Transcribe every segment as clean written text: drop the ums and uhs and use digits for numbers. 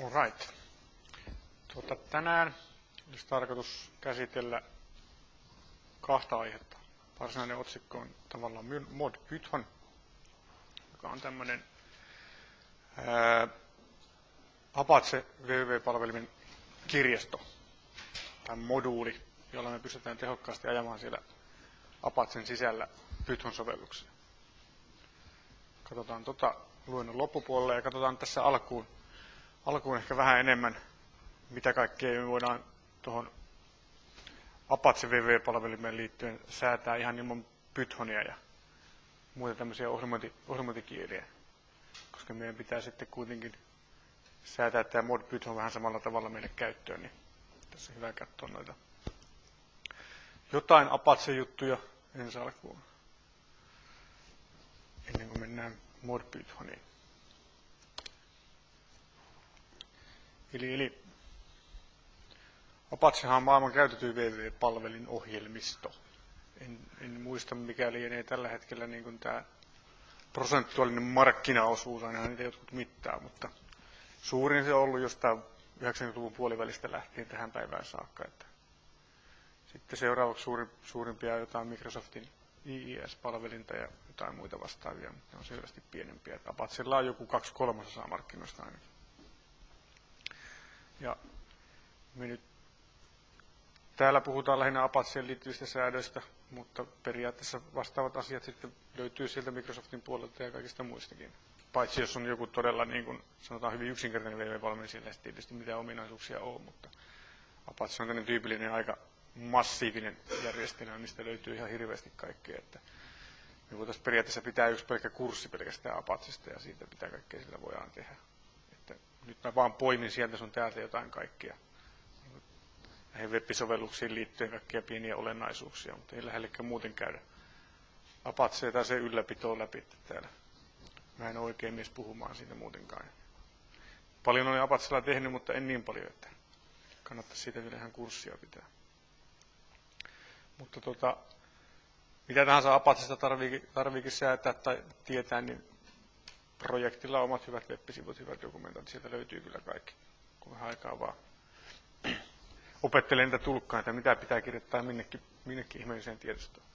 Alright. Tänään olisi tarkoitus käsitellä kahta aihetta. Varsinainen otsikko on tavallaan Mod Python, joka on tämmöinen Apache www-palvelimen kirjasto tai moduuli, jolla me pystytään tehokkaasti ajamaan siellä Apachen sisällä Python-sovelluksia. Katsotaan luennon loppupuolella ja katsotaan tässä alkuun ehkä vähän enemmän, mitä kaikkea me voidaan tuohon Apache www-palvelimeen liittyen säätää ihan ilman Pythonia ja muita tämmöisiä ohjelmointikieliä, koska meidän pitää sitten kuitenkin säätää tämä mod Python vähän samalla tavalla meille käyttöön, niin tässä on hyvä katsoa noita jotain Apache-juttuja ensi alkuun, ennen kuin mennään mod Pythoniin. Eli Apachehan on maailman käytetyin www-palvelin ohjelmisto. En muista, mikä lienee tällä hetkellä niin kuin tämä prosentuaalinen markkinaosuus, aina niitä jotkut mittaa, mutta suurin se on ollut jostain 90-luvun puolivälistä lähtien tähän päivään saakka. Että sitten seuraavaksi suurimpia jotain Microsoftin IIS-palvelinta ja jotain muita vastaavia, mutta ne on selvästi pienempiä. Apachella on joku 2/3 markkinoista ainakin. Ja me nyt täällä puhutaan lähinnä Apacheen liittyvistä säädöistä, mutta periaatteessa vastaavat asiat sitten löytyy sieltä Microsoftin puolelta ja kaikista muistakin. Paitsi jos on joku todella, niin kuin sanotaan, hyvin yksinkertainen www-palvelu, sillä ei tietysti mitään ominaisuuksia ole, mutta Apache on tämmöinen tyypillinen aika massiivinen järjestelmä, mistä löytyy ihan hirveästi kaikkea. Että me voitaisiin periaatteessa pitää yksi pelkkä kurssi pelkästään Apachesta ja siitä mitä kaikkea sillä voidaan tehdä. Että nyt mä vaan poimin sieltä sun täältä jotain kaikkea. Näihin web-sovelluksiin liittyen kaikkia pieniä olennaisuuksia, mutta ei lähellekään muuten käydä Apachea tai sen ylläpitoa läpi täällä. Mä en ole oikein mies puhumaan siitä muutenkaan. Paljon olen Apachella tehnyt, mutta en niin paljon, että kannattaisi siitä vielä ihan kurssia pitää. Mutta mitä tahansa Apachesta tarviikin säätää tai tietää, niin projektilla on omat hyvät web-sivut, hyvät dokumentat, sieltä löytyy kyllä kaikki, kun vähän aikaa vaan opettelen niitä tulkkaan, että mitä pitää kirjoittaa minnekin ihmeelliseen tiedostoon.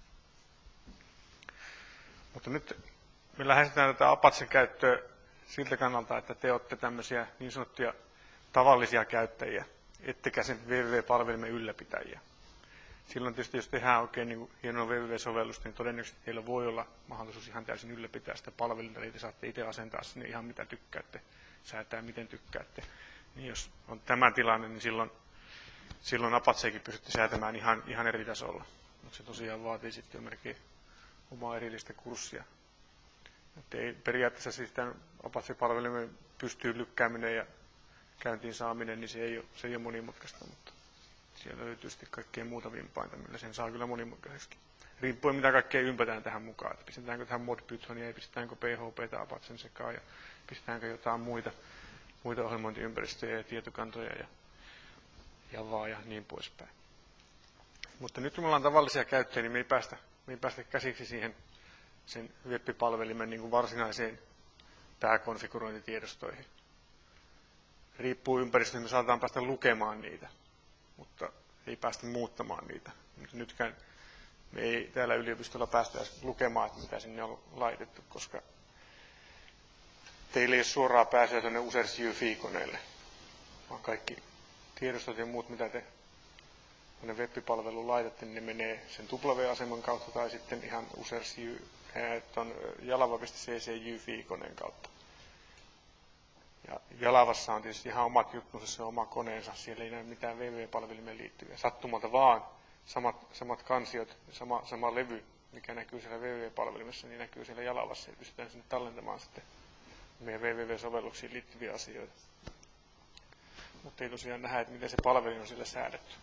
Mutta nyt me lähestytään tätä Apachen käyttöä siltä kannalta, että te olette tämmöisiä niin sanottuja tavallisia käyttäjiä, ettekä sen www-palvelimen ylläpitäjiä. Silloin tietysti, jos tehdään oikein niin hienoa www-sovellusta, niin todennäköisesti teillä voi olla mahdollisuus ihan täysin ylläpitää sitä palvelinta, eli te saatte itse asentaa sinne ihan mitä tykkäätte, säätää miten tykkäätte. Niin jos on tämä tilanne, niin silloin Apachekin pystytte säätämään ihan eri tasolla. Mutta se tosiaan vaatii sitten jo melkein omaa erillistä kurssia. Että ei periaatteessa siis tämän Apache-palvelimen pystyy lykkääminen ja käyntiin saaminen, niin se ei ole monimutkaista, mutta siellä löytyy sitten kaikkea muuta vimpainta, millä sen saa kyllä monimutkaiseksi. Riippuen mitä kaikkea ympätään tähän mukaan, että pistetäänkö tähän mod Pythonia ja pistetäänkö PHP:tä Apachen sekaan ja pistetäänkö jotain muita ohjelmointiympäristöjä ja tietokantoja ja Javaa ja niin poispäin. Mutta nyt kun me ollaan tavallisia käyttäjiä, niin me ei päästä käsiksi siihen sen web-palvelimen niin kuin varsinaiseen pääkonfigurointitiedostoihin. Riippuu ympäristöstä, me saataan päästä lukemaan niitä, mutta ei päästä muuttamaan niitä. Nytkään me ei täällä yliopistolla päästä edes lukemaan, että mitä sinne on laitettu, koska teillä ei ole suoraa pääsyä tuonne Users UEFI-koneelle, vaan kaikki tiedostot ja muut, mitä te tuonne web-palveluun laitatte, niin ne menee sen W-aseman kautta tai sitten ihan Users jalava.cc UEFI-koneen kautta. Ja Jalavassa on tietysti ihan omat juttunsa, se on oma koneensa, siellä ei näy mitään www-palvelimeen liittyviä. Sattumalta vaan samat kansiot, sama levy, mikä näkyy siellä www-palvelimessa, niin näkyy siellä Jalavassa ja pystytään sinne tallentamaan sitten meidän www-sovelluksiin liittyviä asioita. Mutta ei tosiaan nähdä, että miten se palvelin on sillä säädetty.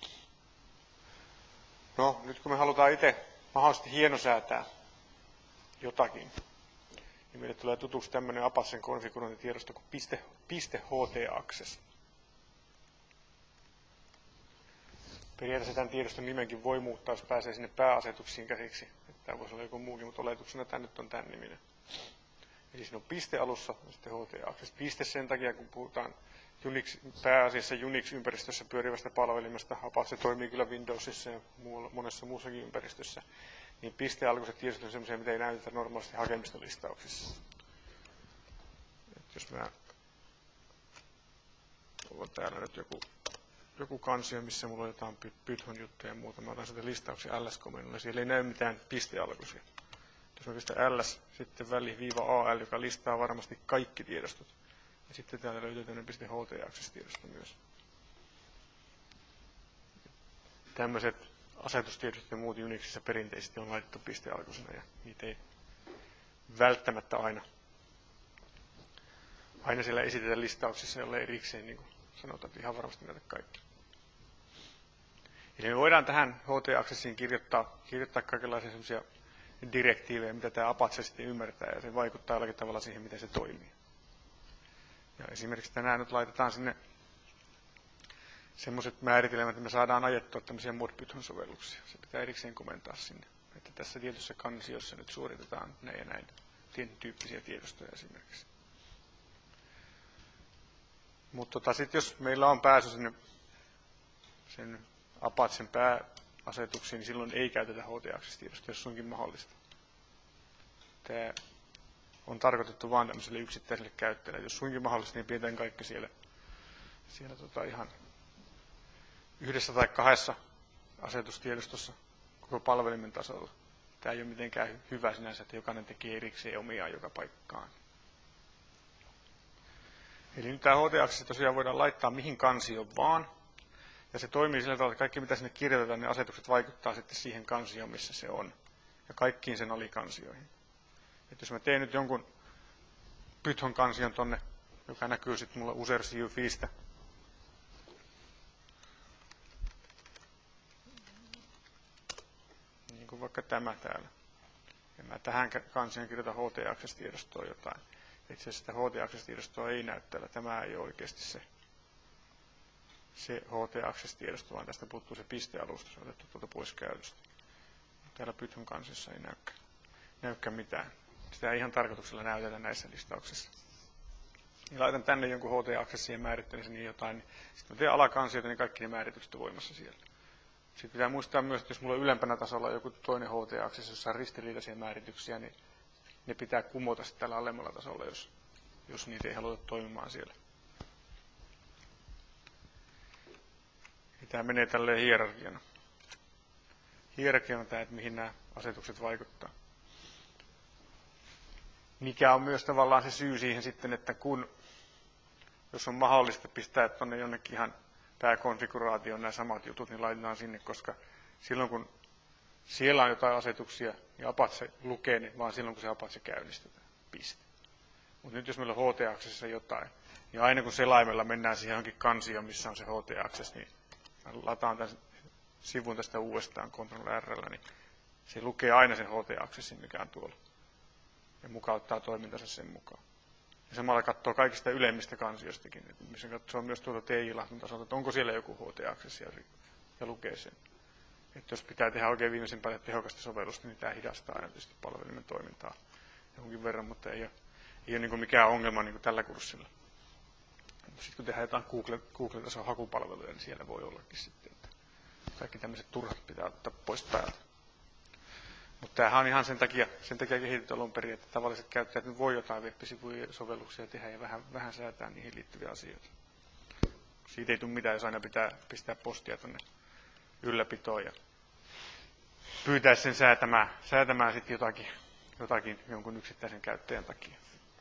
No, nyt kun me halutaan itse mahdollisesti hienosäätää jotakin, niin meille tulee tutuksi tämmöinen Apachen konfigurointitiedosto kuin .ht-access. Periaatteessa tämän tiedoston nimenkin voi muuttaa, jos pääsee sinne pääasetuksiin käsiksi. Tämä voisi olla joku muukin, mutta oletuksena tämä nyt on tämän niminen. Eli siinä on piste alussa ja sitten HT-access. Piste sen takia, kun puhutaan pääasiassa Unix-ympäristössä pyörivästä palvelimesta, Apache toimii kyllä Windowsissa ja monessa muussakin ympäristössä, niin pistealkuiset tiedostot on sellaisia, mitä ei näytetä normaalisti hakemistolistauksissa. Jos mä on täällä nyt joku kansio, missä mulla on jotain Python juttuja ja muuta, mä otan sieltä listauksia ls-komennolla, siellä ei näy mitään pistealkuisia. Jos mä pistän ls, sitten väli-al, joka listaa varmasti kaikki tiedostot. Ja sitten täältä löytyy tämmöinen .ht-access-tiedosto myös. Tämmöiset asetustiedostot ja muut Unixissa perinteisesti on laitettu pistealkuisena ja niitä ei välttämättä aina siellä esitetä listauksissa, jolle erikseen niin sanotaan, että ihan varmasti näitä kaikki. Eli me voidaan tähän HT-accessiin kirjoittaa kaikenlaisia sellaisia direktiivejä, mitä tämä Apache sitten ymmärtää, ja se vaikuttaa jollakin tavalla siihen, miten se toimii. Ja esimerkiksi tänään nyt laitetaan sinne semmoiset määritelmät, että me saadaan ajettua tämmöisiä mod-Python-sovelluksia. Se pitää erikseen komentaa sinne, että tässä tietyssä kansiossa nyt suoritetaan näin ja näin tietyn tyyppisiä tiedostoja esimerkiksi. Mutta sitten jos meillä on pääsy sinne sen Apachen pääasetuksiin, niin silloin ei käytetä HT-access-tiedostoja, jos onkin mahdollista. Tämä on tarkoitettu vain tämmöiselle yksittäiselle käyttäjälle. Jos suinkin mahdollista, niin pidetään kaikki siellä ihan yhdessä tai kahdessa asetustiedostossa koko palvelimen tasolla. Tämä ei ole mitenkään hyvä sinänsä, että jokainen tekee erikseen omiaan joka paikkaan. Eli nyt tämä HT-access tosiaan voidaan laittaa mihin kansioon vaan. Ja se toimii sillä tavalla, että kaikki mitä sinne kirjoitetaan, ne asetukset vaikuttaa sitten siihen kansioon, missä se on. Ja kaikkiin sen alikansioihin. Että jos mä teen nyt jonkun Python-kansion tonne, joka näkyy sitten mulla user-CUFistä. Niin kuin vaikka tämä täällä. Ja mä tähän kansioon kirjoitan HT-access-tiedostoa jotain. Itse asiassa sitä HT-access-tiedostoa ei näy täällä. Tämä ei ole oikeasti se HT-access-tiedosto, vaan tästä puuttuu se pistealusta. Se on otettu tuolta pois käytöstä. Täällä Python kansiossa ei näykään mitään. Sitä ei ihan tarkoituksella näytetä näissä listauksissa. Ja laitan tänne jonkun HT-accessin ja määrittelen sen niin jotain. Sitten mä teen alakansioita, niin kaikki ne määritykset on voimassa siellä. Sitten pitää muistaa myös, että jos mulla on ylempänä tasolla joku toinen HT-access, jossa on ristiriitaisia määrityksiä, niin ne pitää kumota sitten tällä alemmalla tasolla, jos niitä ei haluta toimimaan siellä. Ja tämä menee tälleen hierarkiana. Hierarkia on tämä, että mihin nämä asetukset vaikuttaa. Mikä on myös tavallaan se syy siihen sitten, että jos on mahdollista pistää tuonne jonnekin ihan pääkonfiguraatioon nämä samat jutut, niin laitetaan sinne, koska silloin kun siellä on jotain asetuksia, niin Apache lukee ne vaan silloin, kun se Apache käynnistetään. Piste. Mutta nyt jos meillä on HT-accessissa jotain, niin aina kun selaimella mennään siihen johonkin kansioon, missä on se HT-access, niin lataan tämän sivun tästä uudestaan Ctrl-R:llä, niin se lukee aina sen HT-accessin, mikä on tuolla. Ja mukauttaa toimintansa sen mukaan. Ja samalla katsoo kaikista ylemmistä kansioistakin, missä katsoo myös tuolta TI-lahtun tasolta, että onko siellä joku HT-access ja lukee sen. Että jos pitää tehdä oikein viimeisen päälle tehokasta sovellusta, niin tämä hidastaa aina tietysti palvelimen toimintaa jonkin verran, mutta ei ole niin kuin mikään ongelma niin kuin tällä kurssilla. Sitten kun tehdään jotain Google-tason hakupalveluja, niin siellä voi ollakin sitten, että kaikki tämmöiset turhat pitää ottaa pois päältä. Mutta tämähän on ihan sen takia kehitetty alun perin, että tavalliset käyttäjät nyt voi jotain web-sivuja sovelluksia tehdä ja vähän säätää niihin liittyviä asioita. Siitä ei tule mitään, jos aina pitää pistää postia tuonne ylläpitoon ja pyytää sen säätämään sitten jotakin jonkun yksittäisen käyttäjän takia.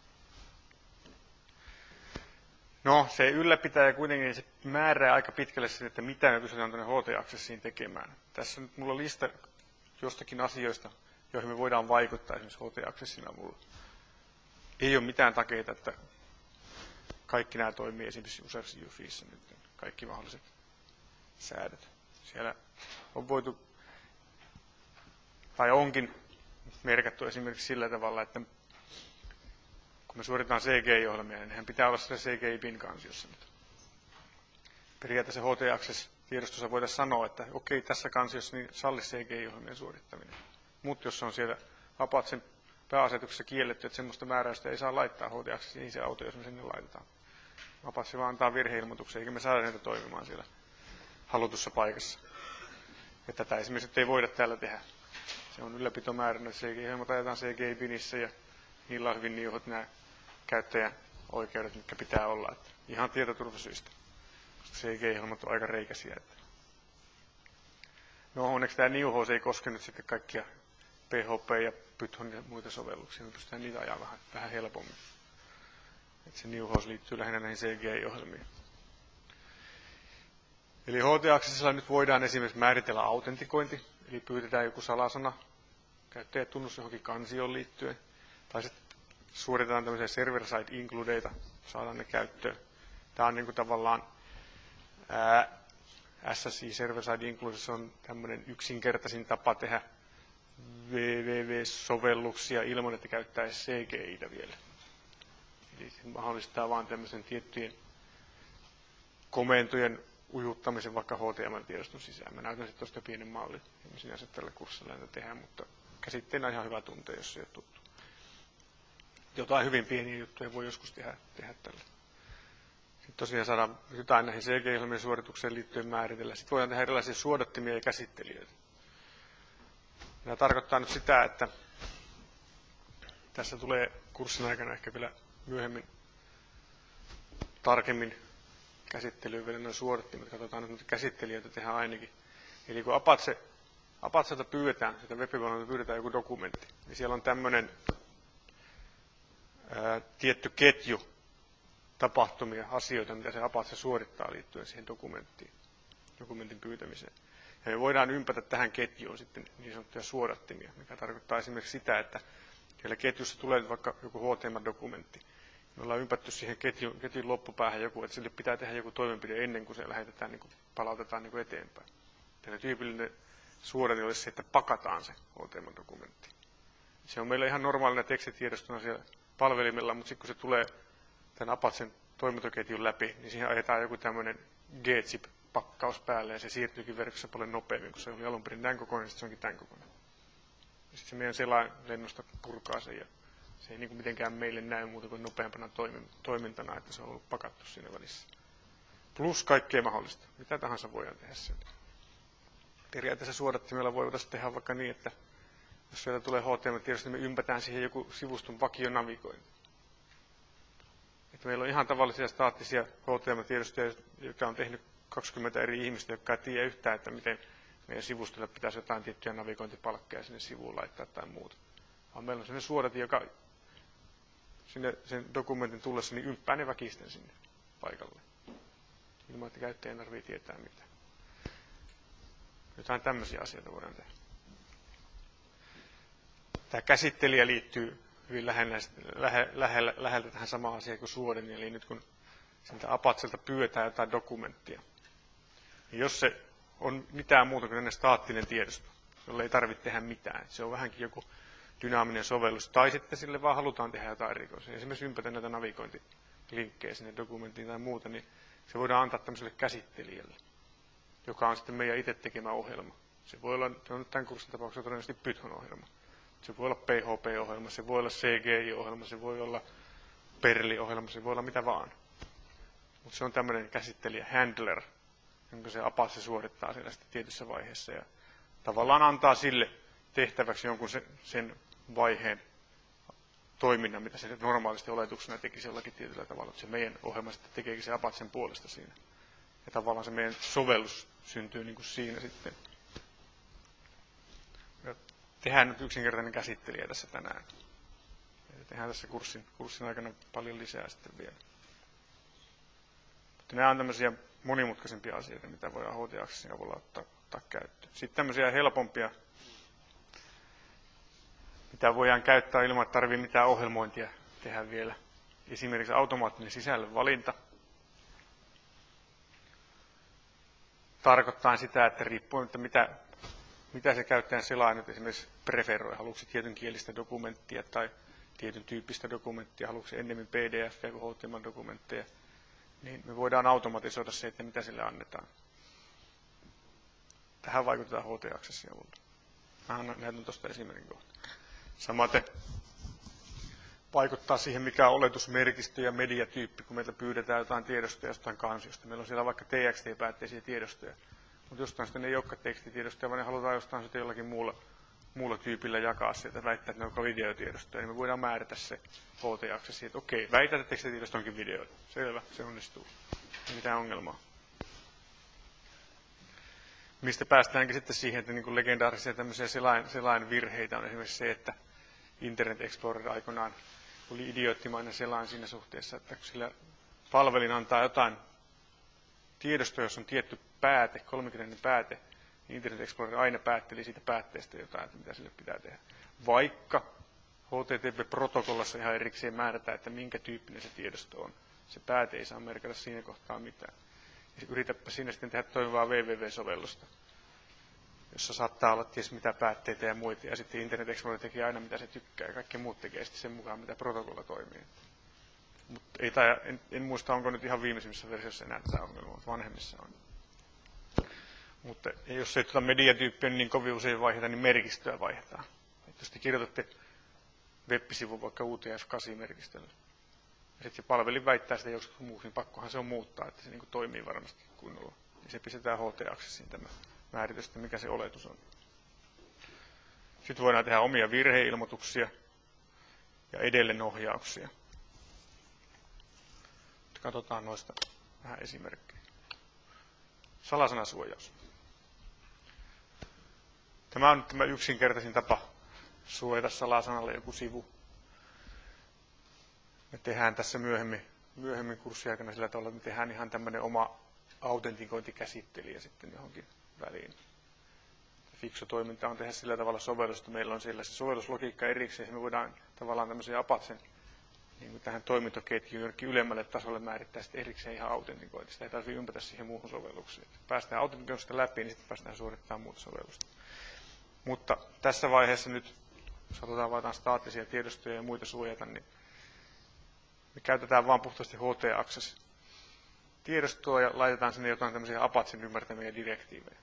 No, se ylläpitäjä kuitenkin se määrää aika pitkälle sen, että mitä me pystytään tuonne HT-accessiin tekemään. Tässä on nyt mulla lista jostakin asioista, joihin me voidaan vaikuttaa esimerkiksi HT-accessin avulla. Ei ole mitään takeita, että kaikki nämä toimii esimerkiksi user-CUFissa nyt, kaikki mahdolliset säädöt. Siellä on voitu, tai onkin merkattu esimerkiksi sillä tavalla, että kun me suoritetaan CGI-ohjelmia, niin nehän pitää olla siellä CGI-bin-kansiossa nyt. Periaatteessa HT-access-tiedostossa voitaisiin sanoa, että okei, tässä kansiossa niin salli CGI-ohjelmien suorittaminen. Mutta jos se on siellä Apachen pääasetuksessa kielletty, että semmoista määräystä ei saa laittaa HT-Accessiin se auto, jos me sinne laitetaan. Apache vaan antaa virheilmoituksia, eikä me saada niitä toimimaan siellä halutussa paikassa. Ja tätä esimerkiksi ei voida täällä tehdä. Se on ylläpitomääränä, että CGI-ohjelmat ajetaan CGI-binissä ja niillä on hyvin niuhot nämä käyttäjän oikeudet, mitkä pitää olla. Että ihan tietoturvasyistä. CGI-ohjelmat on aika reikäisiä. No onneksi tämä niuhous ei koske nyt sitten kaikkia PHP ja Python ja muita sovelluksia. Me pystytään niitä ajaa vähän helpommin. Että se niuhous liittyy lähinnä näihin CGI-ohjelmiin. Eli HT-Accessilla nyt voidaan esimerkiksi määritellä autentikointi, eli pyydetään joku salasana, käyttäjätunnus johonkin kansioon liittyen, tai sitten suoritetaan tämmöisiä server-side includeita, saadaan ne käyttöön. Tämä on niin kuin tavallaan SSI server-side include, se on tämmöinen yksinkertaisin tapa tehdä www-sovelluksia ilman, että käyttäisi CGI:tä vielä. Eli se mahdollistaa vain tämmöisen tiettyjen komentojen ujuttamisen vaikka HTML-tiedoston sisään. Mä näytän sitten tuosta pienen mallin, emme sinänsä tällä kurssilla näitä tehdään, mutta käsitteenä ihan hyvä tuntea, jos se ei ole tuttu. Jotain hyvin pieniä juttuja voi joskus tehdä tällä. Sitten tosiaan saadaan jotain näihin CG-ohjelmien suoritukseen liittyen määritellä. Sitten voidaan tehdä erilaisia suodattimia ja käsittelijöitä. Tämä tarkoittaa nyt sitä, että tässä tulee kurssin aikana ehkä vielä myöhemmin tarkemmin käsittelyyn vielä noin suodattimet. Katsotaan, että käsittelijöitä tehdään ainakin. Eli kun Apacelta pyydetään, sitä web-pohjalta pyydetään joku dokumentti, niin siellä on tämmöinen tietty ketju tapahtumia, asioita, mitä se Apache suorittaa liittyen siihen dokumentin pyytämiseen. Ja me voidaan ympätä tähän ketjuun sitten niin sanottuja suodattimia, mikä tarkoittaa esimerkiksi sitä, että siellä ketjussa tulee vaikka joku HTML-dokumentti. Me ollaan ympätty siihen ketjun loppupäähän joku, että sille pitää tehdä joku toimenpide ennen kuin se lähetetään, niin kuin palautetaan niin kuin eteenpäin. Tällä tyypillinen suodatin olisi se, että pakataan se HTML-dokumentti. Se on meillä ihan normaalina tekstitiedostona siellä palvelimella, mutta sitten kun se tulee tämän Apacen toimintoketjun läpi, niin siihen ajetaan joku tämmöinen gzip-pakkaus päälle ja se siirtyykin verkossa paljon nopeammin, kun se oli alun perin tämän kokoinen, sitten se onkin tämän kokoinen. Ja sitten se meidän selainlennosta purkaa sen ja se ei niin kuin mitenkään meille näy muuta kuin nopeampana toimintana, että se on ollut pakattu siinä välissä. Plus kaikkea mahdollista. Mitä tahansa voidaan tehdä sen. Periaatteessa suodattimella voitaisiin tehdä vaikka niin, että jos sieltä tulee HTML-tiedosto, niin me ympätään siihen joku sivuston vakionavigointi. Että meillä on ihan tavallisia staattisia HTML-tiedostoja, jotka on tehnyt 20 eri ihmistä, jotka ei tiedä yhtään, että miten meidän sivustolla pitäisi jotain tiettyjä navigointipalkkeja sinne sivuun laittaa tai muuta. Vaan meillä on sellainen suodatin, joka sinne sen dokumentin tullessa niin ymppää ne väkisten sinne paikalle. Ilman, että käyttäjän tarvitsee tietää mitään. Jotain tämmöisiä asioita voidaan tehdä. Tämä käsittelijä liittyy hyvin läheltä tähän samaan asiaan kuin suoden. Eli nyt kun siltä Apacelta pyydetään jotain dokumenttia, niin jos se on mitään muuta kuin staattinen tiedosto, jolle ei tarvitse tehdä mitään, se on vähänkin joku dynaaminen sovellus, tai sitten sille vaan halutaan tehdä jotain erikoisia. Esimerkiksi ympätä näitä navigointilinkkejä sinne dokumenttiin tai muuta, niin se voidaan antaa tämmöiselle käsittelijälle, joka on sitten meidän itse tekemä ohjelma. Se voi olla, se on nyt tämän kurssin tapauksessa todennäköisesti Python-ohjelma. Se voi olla PHP-ohjelma, se voi olla CGI-ohjelma, se voi olla Perl-ohjelma, se voi olla mitä vaan. Mutta se on tämmöinen käsittelijä, handler, jonka se Apache suorittaa siellä sitten tietyssä vaiheessa ja tavallaan antaa sille tehtäväksi jonkun sen vaiheen toiminnan, mitä se normaalisti oletuksena tekisi jollakin tietyllä tavalla. Se meidän ohjelma sitten tekeekin se Apachen puolesta siinä. Ja tavallaan se meidän sovellus syntyy niin kuin siinä sitten. Ja tehdään nyt yksinkertainen käsittelijä tässä tänään. Ja tehdään tässä kurssin aikana paljon lisää sitten vielä. Mutta nämä on tämmöisiä monimutkaisempia asioita, mitä voidaan HT-Accessin avulla ottaa käyttöön. Sitten tämmöisiä helpompia, mitä voidaan käyttää ilman, että tarvitsee mitään ohjelmointia tehdä vielä. Esimerkiksi automaattinen sisällön valinta. Tarkoittaa sitä, että riippuen, että mitä se käyttäjän selaa nyt esimerkiksi preferoi. Haluatko se tietyn kielistä dokumenttia tai tietyn tyyppistä dokumenttia, haluatko se ennemmin PDF kuin HTML-dokumentteja, niin me voidaan automatisoida se, että mitä sille annetaan. Tähän vaikutetaan HT-Accessin avulla. Mä näytän tuosta esimerkin kohta. Samaten vaikuttaa siihen, mikä on oletusmerkistö ja mediatyyppi, kun meiltä pyydetään jotain tiedostoja jostain kansiosta. Meillä on siellä vaikka TXT-päätteisiä tiedostoja, mutta jostain sitten ei olekaan tekstitiedostoja, vaan ne halutaan jostain sitten jollakin muulla tyypillä jakaa sieltä, väittää, että ne onko videotiedostoja, niin me voidaan määrätä se HT-aksessi, että okei, väität, että tekstitiedosto onkin video. Selvä, se onnistuu. Ei mitään ongelmaa. Mistä päästäänkin sitten siihen, että niin kuin legendaarisia tämmöisiä selainvirheitä on esimerkiksi se, että Internet Explorer aikoinaan oli idioottimainen selain siinä suhteessa, että kun sillä palvelin antaa jotain tiedostoa, jos on tietty pääte, 30 pääte, niin Internet Explorer aina päätteli siitä päätteestä jotain, että mitä sille pitää tehdä. Vaikka HTTP-protokollassa ihan erikseen määrätään, että minkä tyyppinen se tiedosto on. Se pääte ei saa merkata siinä kohtaa mitään. Ja yritäpä siinä sitten tehdä toimivaa www-sovellusta, jossa saattaa olla ties mitä päätteitä ja muita. Ja sitten Internet Explorer tekee aina mitä se tykkää ja kaikki muut tekee sitten sen mukaan, mitä protokolla toimii. Mutta en muista, onko nyt ihan viimeisimmissä versioissa enää tätä ongelmaa, mutta vanhemmissa on. Mutta jos ei tuota mediatyyppiä niin kovin usein vaihdeta, niin merkistöä vaihdetaan. Et jos te kirjoitatte web-sivun vaikka UTF-8-merkistöllä, ja sitten se palvelin väittää sitä joskus muuksi, niin pakkohan se on muuttaa, että se niin kuin toimii varmasti kunnolla. Niin se pistetään HT-aksessiin tämä määritys, että mikä se oletus on. Sitten voidaan tehdä omia virheilmoituksia ja edellenohjauksia. Katsotaan noista vähän esimerkkejä. Salasanasuojaus. Tämä on nyt tämä yksinkertaisin tapa suojata salasanalle joku sivu. Me tehdään tässä myöhemmin kurssiaikana sillä tavalla, että me tehdään ihan tämmöinen oma autentikointikäsittelijä sitten johonkin väliin. Fiksu toiminta on tehdä sillä tavalla sovellusta. Meillä on siellä se sovelluslogiikka erikseen, ja me voidaan tavallaan tämmöisen Apachen niin tähän toimintoketjuun jonnekin ylemmälle tasolle määrittää sitten erikseen ihan autentikointi. Sitä ei tarvitse ympätä siihen muuhun sovellukseen. Päästään autentikoinnista läpi, niin sitten päästään suorittamaan muuta sovellusta. Mutta tässä vaiheessa nyt, jos halutaan vain staattisia tiedostoja ja muita suojata, niin me käytetään vain puhtaasti HT-access tiedostoa ja laitetaan sinne jotain tämmöisiä Apachen ymmärtämiä direktiivejä.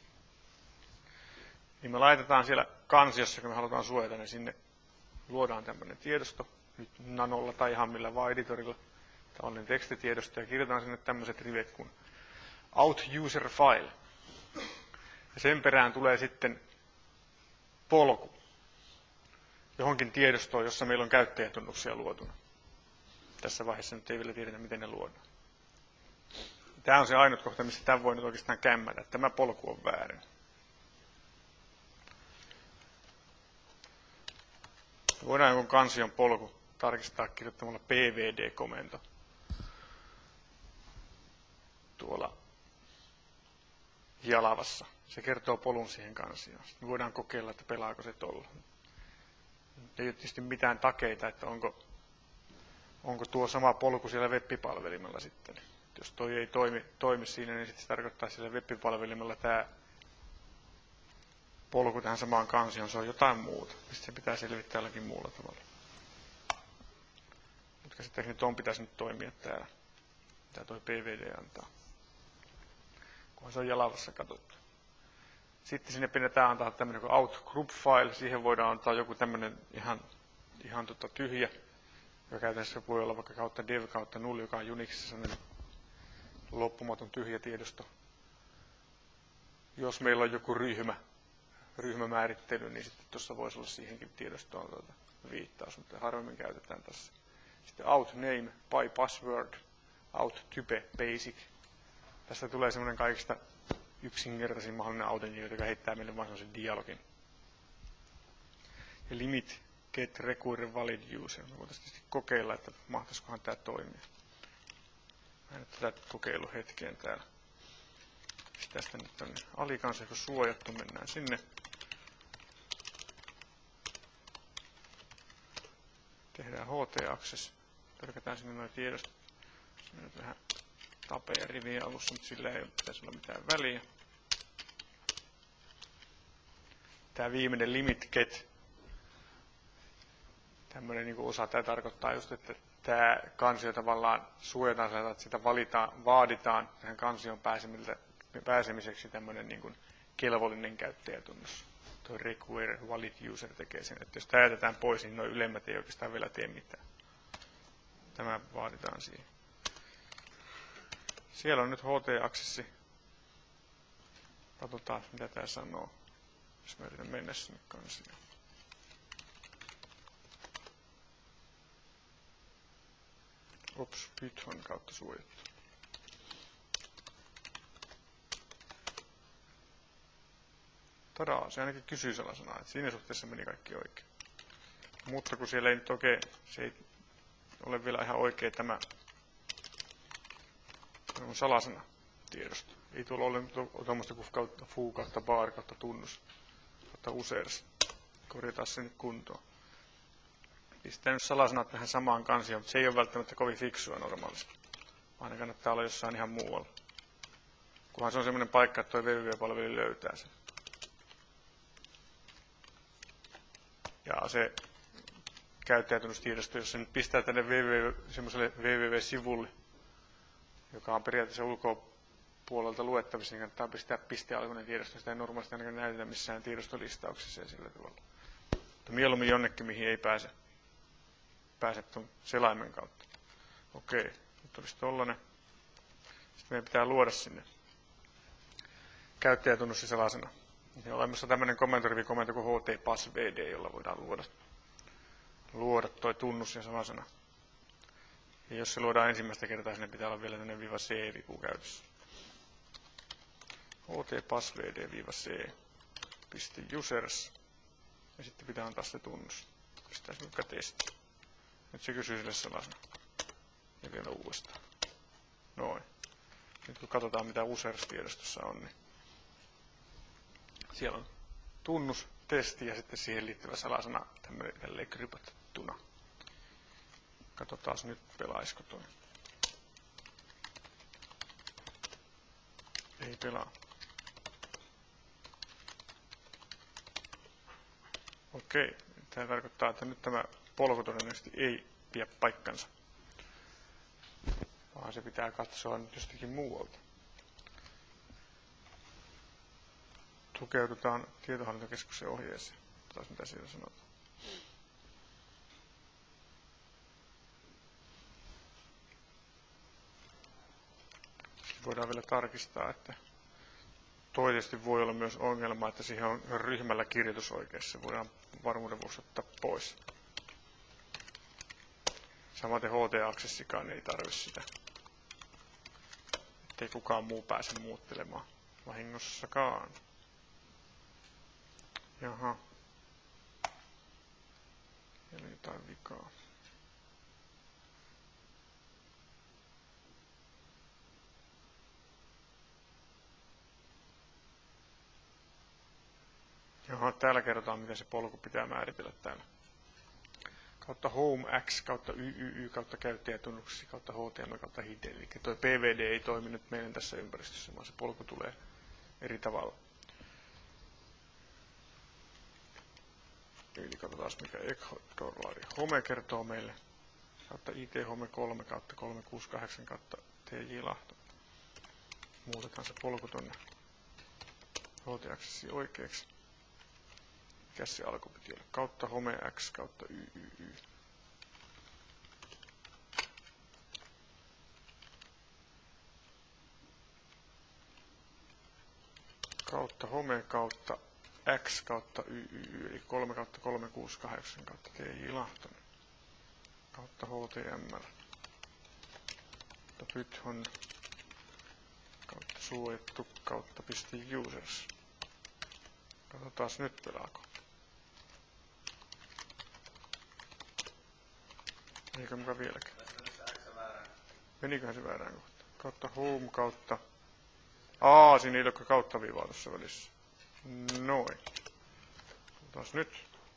Niin me laitetaan siellä kansiossa, kun me halutaan suojata, niin sinne luodaan tämmöinen tiedosto, nyt nanolla tai ihan millä vaan editorilla, tavallinen tekstitiedosto, ja kirjoitetaan sinne tämmöiset rivet kuin out user file. Ja sen perään tulee sitten polku johonkin tiedostoon, jossa meillä on käyttäjätunnuksia luotuna. Tässä vaiheessa nyt ei vielä tiedetä, miten ne luodaan. Tämä on se ainut kohta, missä tämän voi nyt oikeastaan kämmätä. Tämä polku on väärin. Voidaan jonkun kansion polku tarkistaa kirjoittamalla pvd-komento tuolla Jalavassa. Se kertoo polun siihen kansioon. Sitten voidaan kokeilla, että pelaako se tuolla. Ei ole tietysti mitään takeita, että onko tuo sama polku siellä web-palvelimella sitten. Jos toi ei toimi siinä, niin sitten se tarkoittaa siellä web-palvelimella tämä polku tähän samaan kansioon, se on jotain muuta. Sitten se pitää selvittää jollakin muulla tavalla. Mutta käsittääkseni tuon pitäisi nyt toimia täällä, mitä tuo PVD antaa. Kunhan se on Jalavassa katsottu. Sitten sinne pitää antaa tämmöinen kuin out group file. Siihen voidaan antaa joku tämmöinen ihan tyhjä, joka käytännössä voi olla vaikka kautta dev kautta null, joka on Unixissa sellainen loppumaton tyhjä tiedosto. Jos meillä on joku ryhmämäärittely, niin sitten tuossa voisi olla siihenkin tiedostoon viittaus, mutta harvemmin käytetään tässä. Sitten out name by password, out type basic. Tästä tulee semmoinen kaikista yksinkertaisin mahdollinen autentikointi, joka heittää meille vain semmoisen dialogin. Ja limit get require valid user. Me voitaisiin tietysti kokeilla, että mahtaisikohan tämä toimia. Mä en tätä kokeilu hetkeen täällä. Tästä nyt on alikansi, kun suojattu, mennään sinne. Tehdään HT-access. Törkätään sinne nuo tiedostot. Se on nyt vähän tapea rivien alussa, mutta sillä ei pitäisi olla mitään väliä. Tämä viimeinen limit get. Tämmöinen niin osa, tämä tarkoittaa just, että tämä kansio tavallaan suojataan sieltä, että sitä vaaditaan tähän kansioon pääsemiseksi tämmöinen niin kuin kelvollinen käyttäjätunnus. Tuo require valid user tekee sen, että jos tämä jätetään pois, niin nuo ylemmät ei oikeastaan vielä tee mitään. Tämä vaaditaan siihen. Siellä on nyt HT-aksessi. Katsotaan, mitä tämä sanoo, jos mä yritän mennä sinne kansiin. Ops, Python kautta suojattu. Tadaa, se ainakin kysyy salasanaa, että siinä suhteessa meni kaikki oikein. Mutta kun siellä ei nyt oikein, se ei ole vielä ihan oikein tämä on salasana tiedosto. Ei tuolla ole tuommoista kuin foo kautta bar kautta tunnus kautta users. Korjataan se nyt kuntoon. Pistän nyt salasanat tähän samaan kansioon, mutta se ei ole välttämättä kovin fiksua normaalisti. Aina kannattaa olla jossain ihan muualla. Kunhan se on semmoinen paikka, että tuo www-palvelu löytää sen. Ja se käyttäjätunnustiedosto, jos se nyt pistää tänne semmoiselle www-sivulle, joka on periaatteessa ulkopuolelta luettavissa, niin kannattaa pistää pistealkuinen tiedosto. Sitä ei normaalisti ainakaan näytetä missään tiedostolistauksessa ja sillä tavalla. Mutta mieluummin jonnekin, mihin ei pääse tuon selaimen kautta. Okei, nyt olisi tollanen. Sitten meidän pitää luoda sinne käyttäjätunnus ja salasana. Ja olemassa tämmöinen komentorivikomento kuin htpassvd, jolla voidaan luoda tuo tunnus ja salasana. Ja jos se luodaan ensimmäistä kertaa, sinne pitää olla vielä tämmöinen -c-vipu käytössä. htpassvd-c.users. Ja sitten pitää antaa se tunnus. Pistää se vaikka testi. Nyt se kysyy sille salasana. Ja vielä uudestaan. Noin. Nyt kun katsotaan mitä users-tiedostossa on, niin siellä on tunnus, testi ja sitten siihen liittyvä salasana tälleen kryptattuna. Katsotaan nyt pelaisiko toi. Ei pelaa. Okei, tämä tarkoittaa, että nyt tämä polku todennäköisesti ei pidä paikkansa. Vaan se pitää katsoa nyt jostakin muualta. Tukeudutaan tietohallintokeskuksen ohjeeseen. Taas mitä siellä sanotaan. Voidaan vielä tarkistaa, että toisesti voi olla myös ongelma, että siihen on ryhmällä kirjoitusoikeus. Se voidaan varmuuden vuoksi ottaa pois. Samaten HT-aksessikaan ei tarvitse sitä. Ettei kukaan muu pääse muuttelemaan vahingossakaan. Jaha. Eli jotain vikaa. Jaha, täällä kerrotaan, miten se polku pitää määritellä täällä. Kautta home x kautta YYY kautta käyttäjätunnuksesi kautta HTML kautta hide. Eli tuo PVD ei toimi nyt meidän tässä ympäristössä, vaan se polku tulee eri tavalla. Eli katsotaan mikä home kertoo meille. Kautta ithome 3 kautta 368 kautta TJ Lahto. Muutetaan se polku tonne HT-aksessi oikeaksi. Mikä se alku piti olla? Kautta home x kautta YYY. Kautta home kautta x kautta YYY, eli 3 kautta 368 kautta TJ Lahtonen. Kautta HTML. Kautta Python. Kautta suojattu kautta .users. Katsotaan nyt pelaako. Eikö muka vieläkään? Meniköhän se väärään kohtaan? Kautta home kautta. Siinä ei ole kautta viivaa tuossa välissä. Noin. Katsotaan nyt.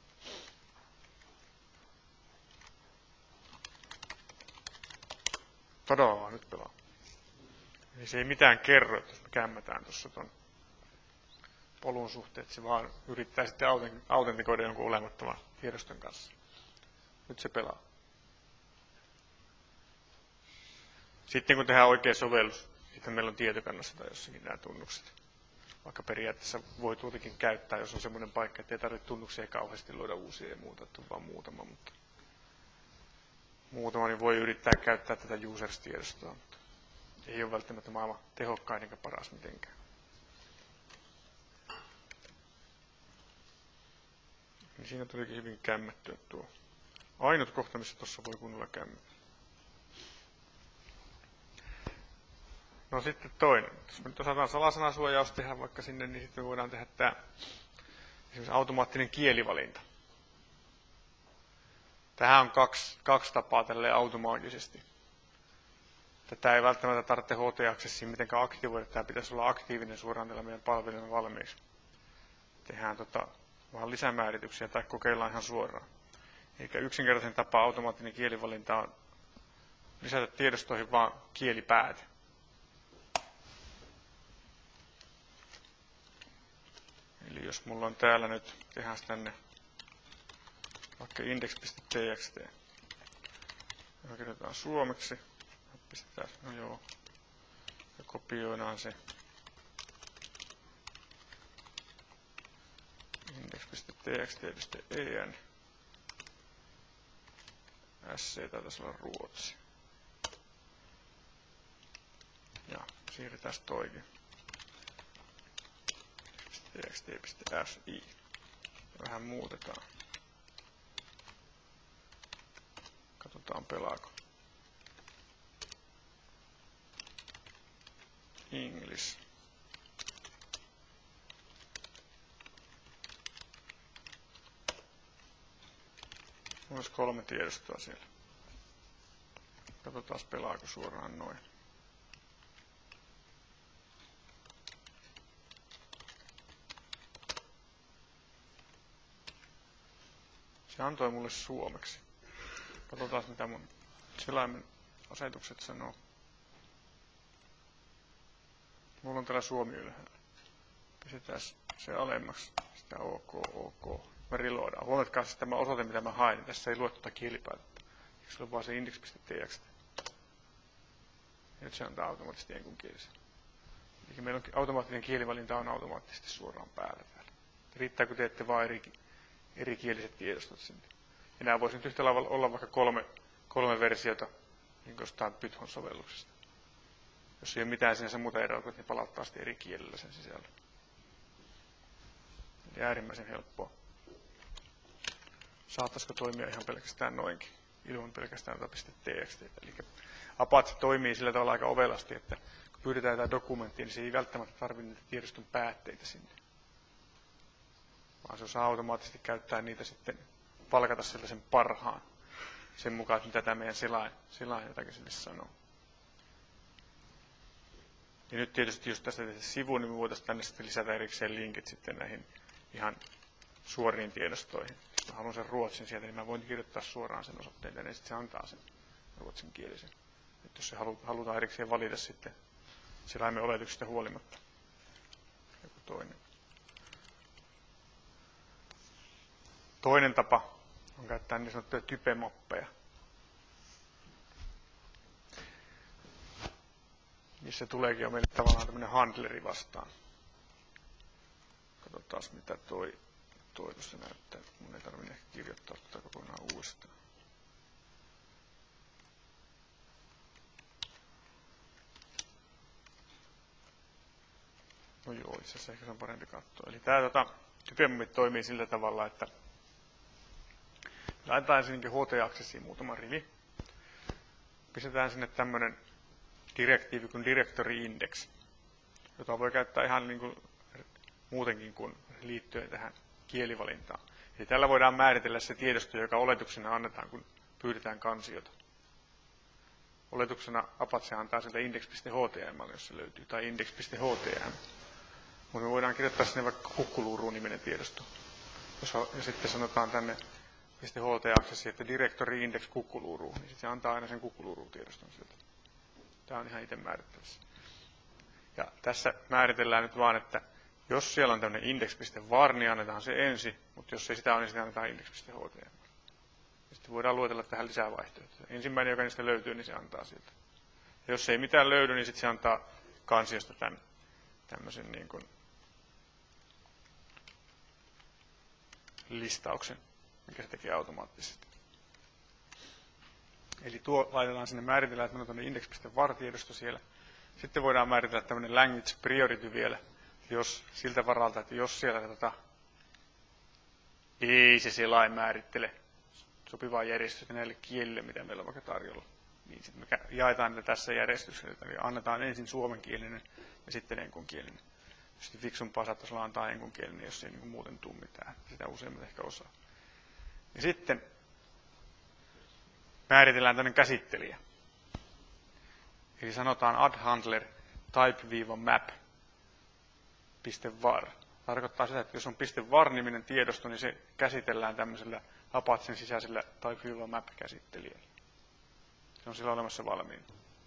Tadaa, nyt pelaa. Eli se ei mitään kerro, että jos me kämmätään tuossa ton polun suhteen, se vaan yrittää sitten autentikoida jonkun olemattoman tiedoston kanssa. Nyt se pelaa. Sitten kun tehdään oikea sovellus, sitten meillä on tietokannassa tai jossakin nämä tunnukset. vaikka periaatteessa voi tuotakin käyttää, jos on semmoinen paikka, että ei tarvitse tunnuksia kauheasti luoda uusia ja muuta, että on vaan muutama, mutta muutama niin voi yrittää käyttää tätä users-tiedostoa, mutta ei ole välttämättä maailman tehokkain eikä paras mitenkään. Niin siinä tulikin hyvin kämmättyä tuo ainut kohta, missä tuossa voi kunnolla kämmätä. No sitten toinen. Jos me nyt osataan salasanasuojaus tehdä vaikka sinne, niin sitten me voidaan tehdä tämä esimerkiksi automaattinen kielivalinta. Tähän on kaksi tapaa tälleen automaattisesti. Tätä ei välttämättä tarvitse HT-aksessiin mitenkään aktivoida. Tämä pitäisi olla aktiivinen suoraan tällä meidän palvelun valmiiksi. Tehdään vaan lisämäärityksiä tai kokeillaan ihan suoraan. Eli yksinkertaisen tapa automaattinen kielivalinta on lisätä tiedostoihin vaan kielipääte. Eli jos mulla on täällä nyt, tehdään tänne vaikka index.txt. Ja kirjoitetaan suomeksi. Pistetään, no joo. Ja kopioidaan se. Index.txt.en. SC taitaisi olla ruotsi. Ja siirretään toikin. txt.fi. Vähän muutetaan. Katsotaan pelaako. English. Olisi 3 tiedostoa siellä. Katsotaan pelaako suoraan noin. Se antoi mulle suomeksi. Katsotaan mitä mun selaimen asetukset sanoo. Mulla on täällä suomi ylhäällä. Pistetään se alemmaksi. Sitä OK. Me reloadaan. Huomatkaa siis tämä osoite, mitä mä hain. Tässä ei lue tuota kielipäätettä. Se on vaan se index.txt. Nyt se antaa automaattisesti enkunkielisen. Eli meillä on automaattinen kielivalinta on automaattisesti suoraan päällä täällä. Riittää, kun teette vaan erikieliset tiedostot sinne. Ja nämä voisi nyt yhtä lailla olla vaikka kolme versiota niin jostain Python-sovelluksesta. Jos ei ole mitään sinänsä muuta eroa, niin palauttaa sitten eri kielellä sen sisällä. Eli äärimmäisen helppoa. Saattaisiko toimia ihan pelkästään noinkin, ilman pelkästään .txt. Eli Apache toimii sillä tavalla aika ovelasti, että kun pyydetään jotain dokumenttia, niin se ei välttämättä tarvitse niitä tiedoston päätteitä sinne. Vaan se osaa automaattisesti käyttää niitä sitten, palkata sellaisen parhaan sen mukaan, että mitä tämä meidän selain jotakin sille sanoo. Ja nyt tietysti, jos tästä tehdään sivu, niin me voitaisiin tänne sitten lisätä erikseen linkit sitten näihin ihan suoriin tiedostoihin. Jos mä haluan sen ruotsin sieltä, niin mä voin kirjoittaa suoraan sen osoitteen tänne, ja sitten se antaa sen ruotsinkielisen. Nyt jos se halutaan erikseen valita sitten selaimen oletuksesta huolimatta. Joku toinen. Toinen tapa on käyttää niin sanottuja typemappeja. Niissä tuleekin jo meille tavallaan tämmöinen handleri vastaan. Katsotaan mitä toi tuossa näyttää. Mun ei tarvitse ehkä kirjoittaa tätä kokonaan uudestaan. No joo, itse asiassa ehkä se on parempi katsoa. Eli tämä typemappi toimii sillä tavalla, että laitetaan ensinnäkin HT-aksessiin muutama rivi. Pistetään sinne tämmöinen direktiivi kuin directory index, jota voi käyttää ihan niin kuin muutenkin kuin liittyen tähän kielivalintaan. Eli tällä voidaan määritellä se tiedosto, joka oletuksena annetaan, kun pyydetään kansiota. Oletuksena Apache antaa sieltä index.html, jos se löytyy, tai index.htm. Mutta me voidaan kirjoittaa sinne vaikka kukkuluuruun-niminen tiedosto. Ja sitten sanotaan tänne .ht-aksessiin, että directory index kukkuluuruun, niin sitten se antaa aina sen kukkuluuruun-tiedoston sieltä. Tämä on ihan itse määrittävissä. Ja tässä määritellään nyt vaan, että jos siellä on tämmöinen index.var, niin annetaan se ensin, mutta jos ei sitä ole, niin sitä annetaan index.html. Sitten voidaan luetella tähän lisää vaihtoehtoja. Ensimmäinen, joka niistä löytyy, niin se antaa sieltä. Ja jos ei mitään löydy, niin sitten se antaa kansiosta tämän tämmöisen niin kuin listauksen, mikä se tekee automaattisesti. Eli tuo laitetaan sinne, määritellään, että meillä on index.var-tiedosto siellä. Sitten voidaan määritellä tämmöinen language priority vielä, jos siltä varalta, että jos siellä ei se selain määrittele sopivaa järjestystä näille kielille, mitä meillä on vaikka tarjolla. Niin sitten me jaetaan niitä tässä järjestyksessä, eli annetaan ensin suomenkielinen ja sitten enkunkielinen. Sitten fiksumpaa saattaisi olla antaa enkunkielinen, jos ei niin muuten tule mitään. Sitä useimmat ehkä osaa. Ja sitten määritellään tämmöinen käsittelijä. Eli sanotaan add-handler type-map.var. Tarkoittaa sitä, että jos on .var-niminen tiedosto, niin se käsitellään tämmöisellä Apachen sisäisellä type-map-käsittelijällä. Se on sillä olemassa valmiina.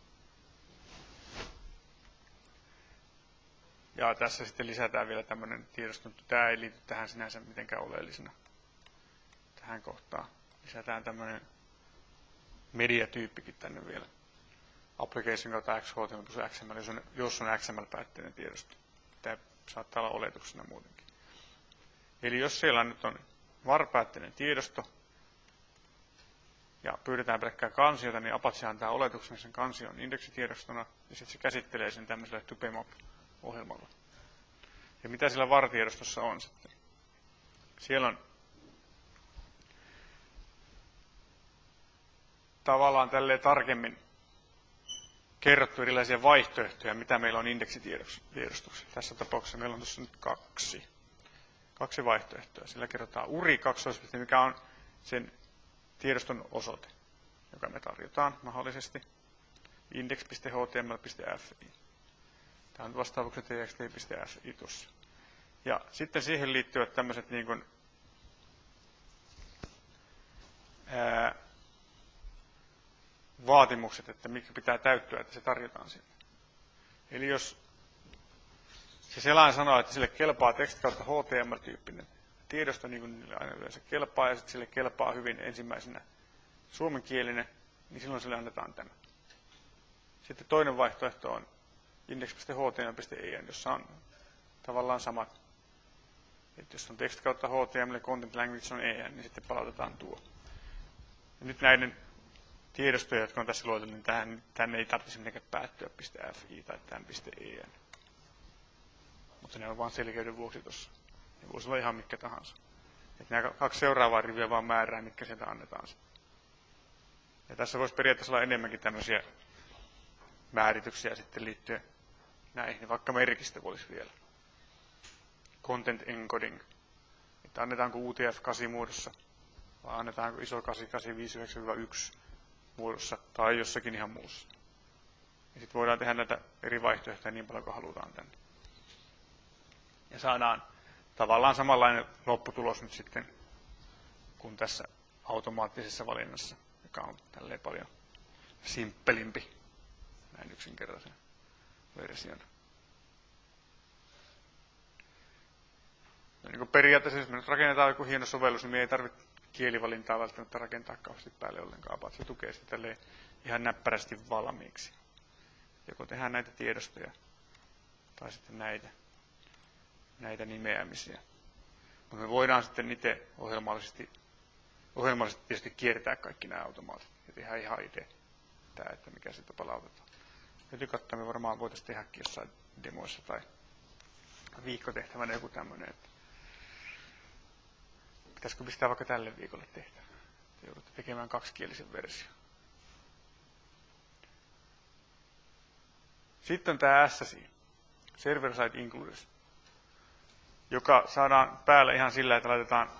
Ja tässä sitten lisätään vielä tämmöinen tiedosto, mutta tämä ei liity tähän sinänsä mitenkään oleellisena. Tähän kohtaan lisätään tämmöinen mediatyyppikin tänne vielä. Application kautta XHTML plus XML, jos on XML-päätteinen tiedosto. Tämä saattaa olla oletuksena muutenkin. Eli jos siellä nyt on var-päätteinen tiedosto ja pyydetään pelkkää kansiota, niin Apache antaa oletuksen sen kansion indeksitiedostona ja sitten se käsittelee sen tämmöisellä typemap-ohjelmalla. Ja mitä sillä var-tiedostossa on sitten? Siellä on tavallaan tälleen tarkemmin kerrottu erilaisia vaihtoehtoja, mitä meillä on indeksitiedostossa. Tässä tapauksessa meillä on tuossa nyt kaksi vaihtoehtoa. Sillä kerrotaan URI, mikä on sen tiedoston osoite, joka me tarjotaan mahdollisesti. index.html.fi. Tämä on vastaavukset txt.fi tuossa. Ja sitten siihen liittyvät tämmöiset niin kuin, vaatimukset, että mikä pitää täyttyä, että se tarjotaan sinne. Eli jos se selain sanoo, että sille kelpaa text kautta HTML-tyyppinen tiedosto, niin kuin niille aina yleensä kelpaa, ja sitten sille kelpaa hyvin ensimmäisenä suomenkielinen, niin silloin sille annetaan tämä. Sitten toinen vaihtoehto on index.html.en, jossa on tavallaan samat. Että jos on text kautta HTML ja content language on en, niin sitten palautetaan tuo. Ja nyt näiden tiedostoja, jotka on tässä luoteltu, niin tänne ei tarvitse mitenkään päättyä .fi tai tämän .en. Mutta ne on vain selkeyden vuoksi tuossa. Ne voisi olla ihan mitkä tahansa. Että nämä kaksi seuraavaa riviä vaan määrää, mitkä sieltä annetaan. Ja tässä voisi periaatteessa olla enemmänkin tämmöisiä määrityksiä sitten liittyen näihin, vaikka merkistä voisi vielä. Content encoding. Että annetaanko UTF-8 muodossa, vai annetaanko iso 8859-1 muodossa, tai jossakin ihan muussa. Ja sitten voidaan tehdä näitä eri vaihtoehtoja niin paljon kuin halutaan tänne. Ja saadaan tavallaan samanlainen lopputulos nyt sitten kuin tässä automaattisessa valinnassa, joka on tälleen paljon simppelimpi, näin yksinkertaisen version. No niin kuin periaatteessa, jos me nyt rakennetaan joku hieno sovellus, niin me ei tarvitse kielivalintaa välttämättä rakentaa kauheasti päälle ollenkaan, vaan se tukee sitä ihan näppärästi valmiiksi. Joko tehdään näitä tiedostoja tai sitten näitä nimeämisiä. Mutta me voidaan sitten itse ohjelmallisesti tietysti kiertää kaikki nämä automaatit ja tehdä ihan itse tämä, että mikä sitä palautetaan. Ytikattaa me varmaan voitaisiin tehdäkin jossain demoissa tai viikkotehtävänä joku tämmöinen. Pitäisikö pistää vaikka tälle viikolle tehtävä? Te joudutte tekemään kaksikielisen version. Sitten on tämä SSI, Server Side Includers, joka saadaan päälle ihan sillä, että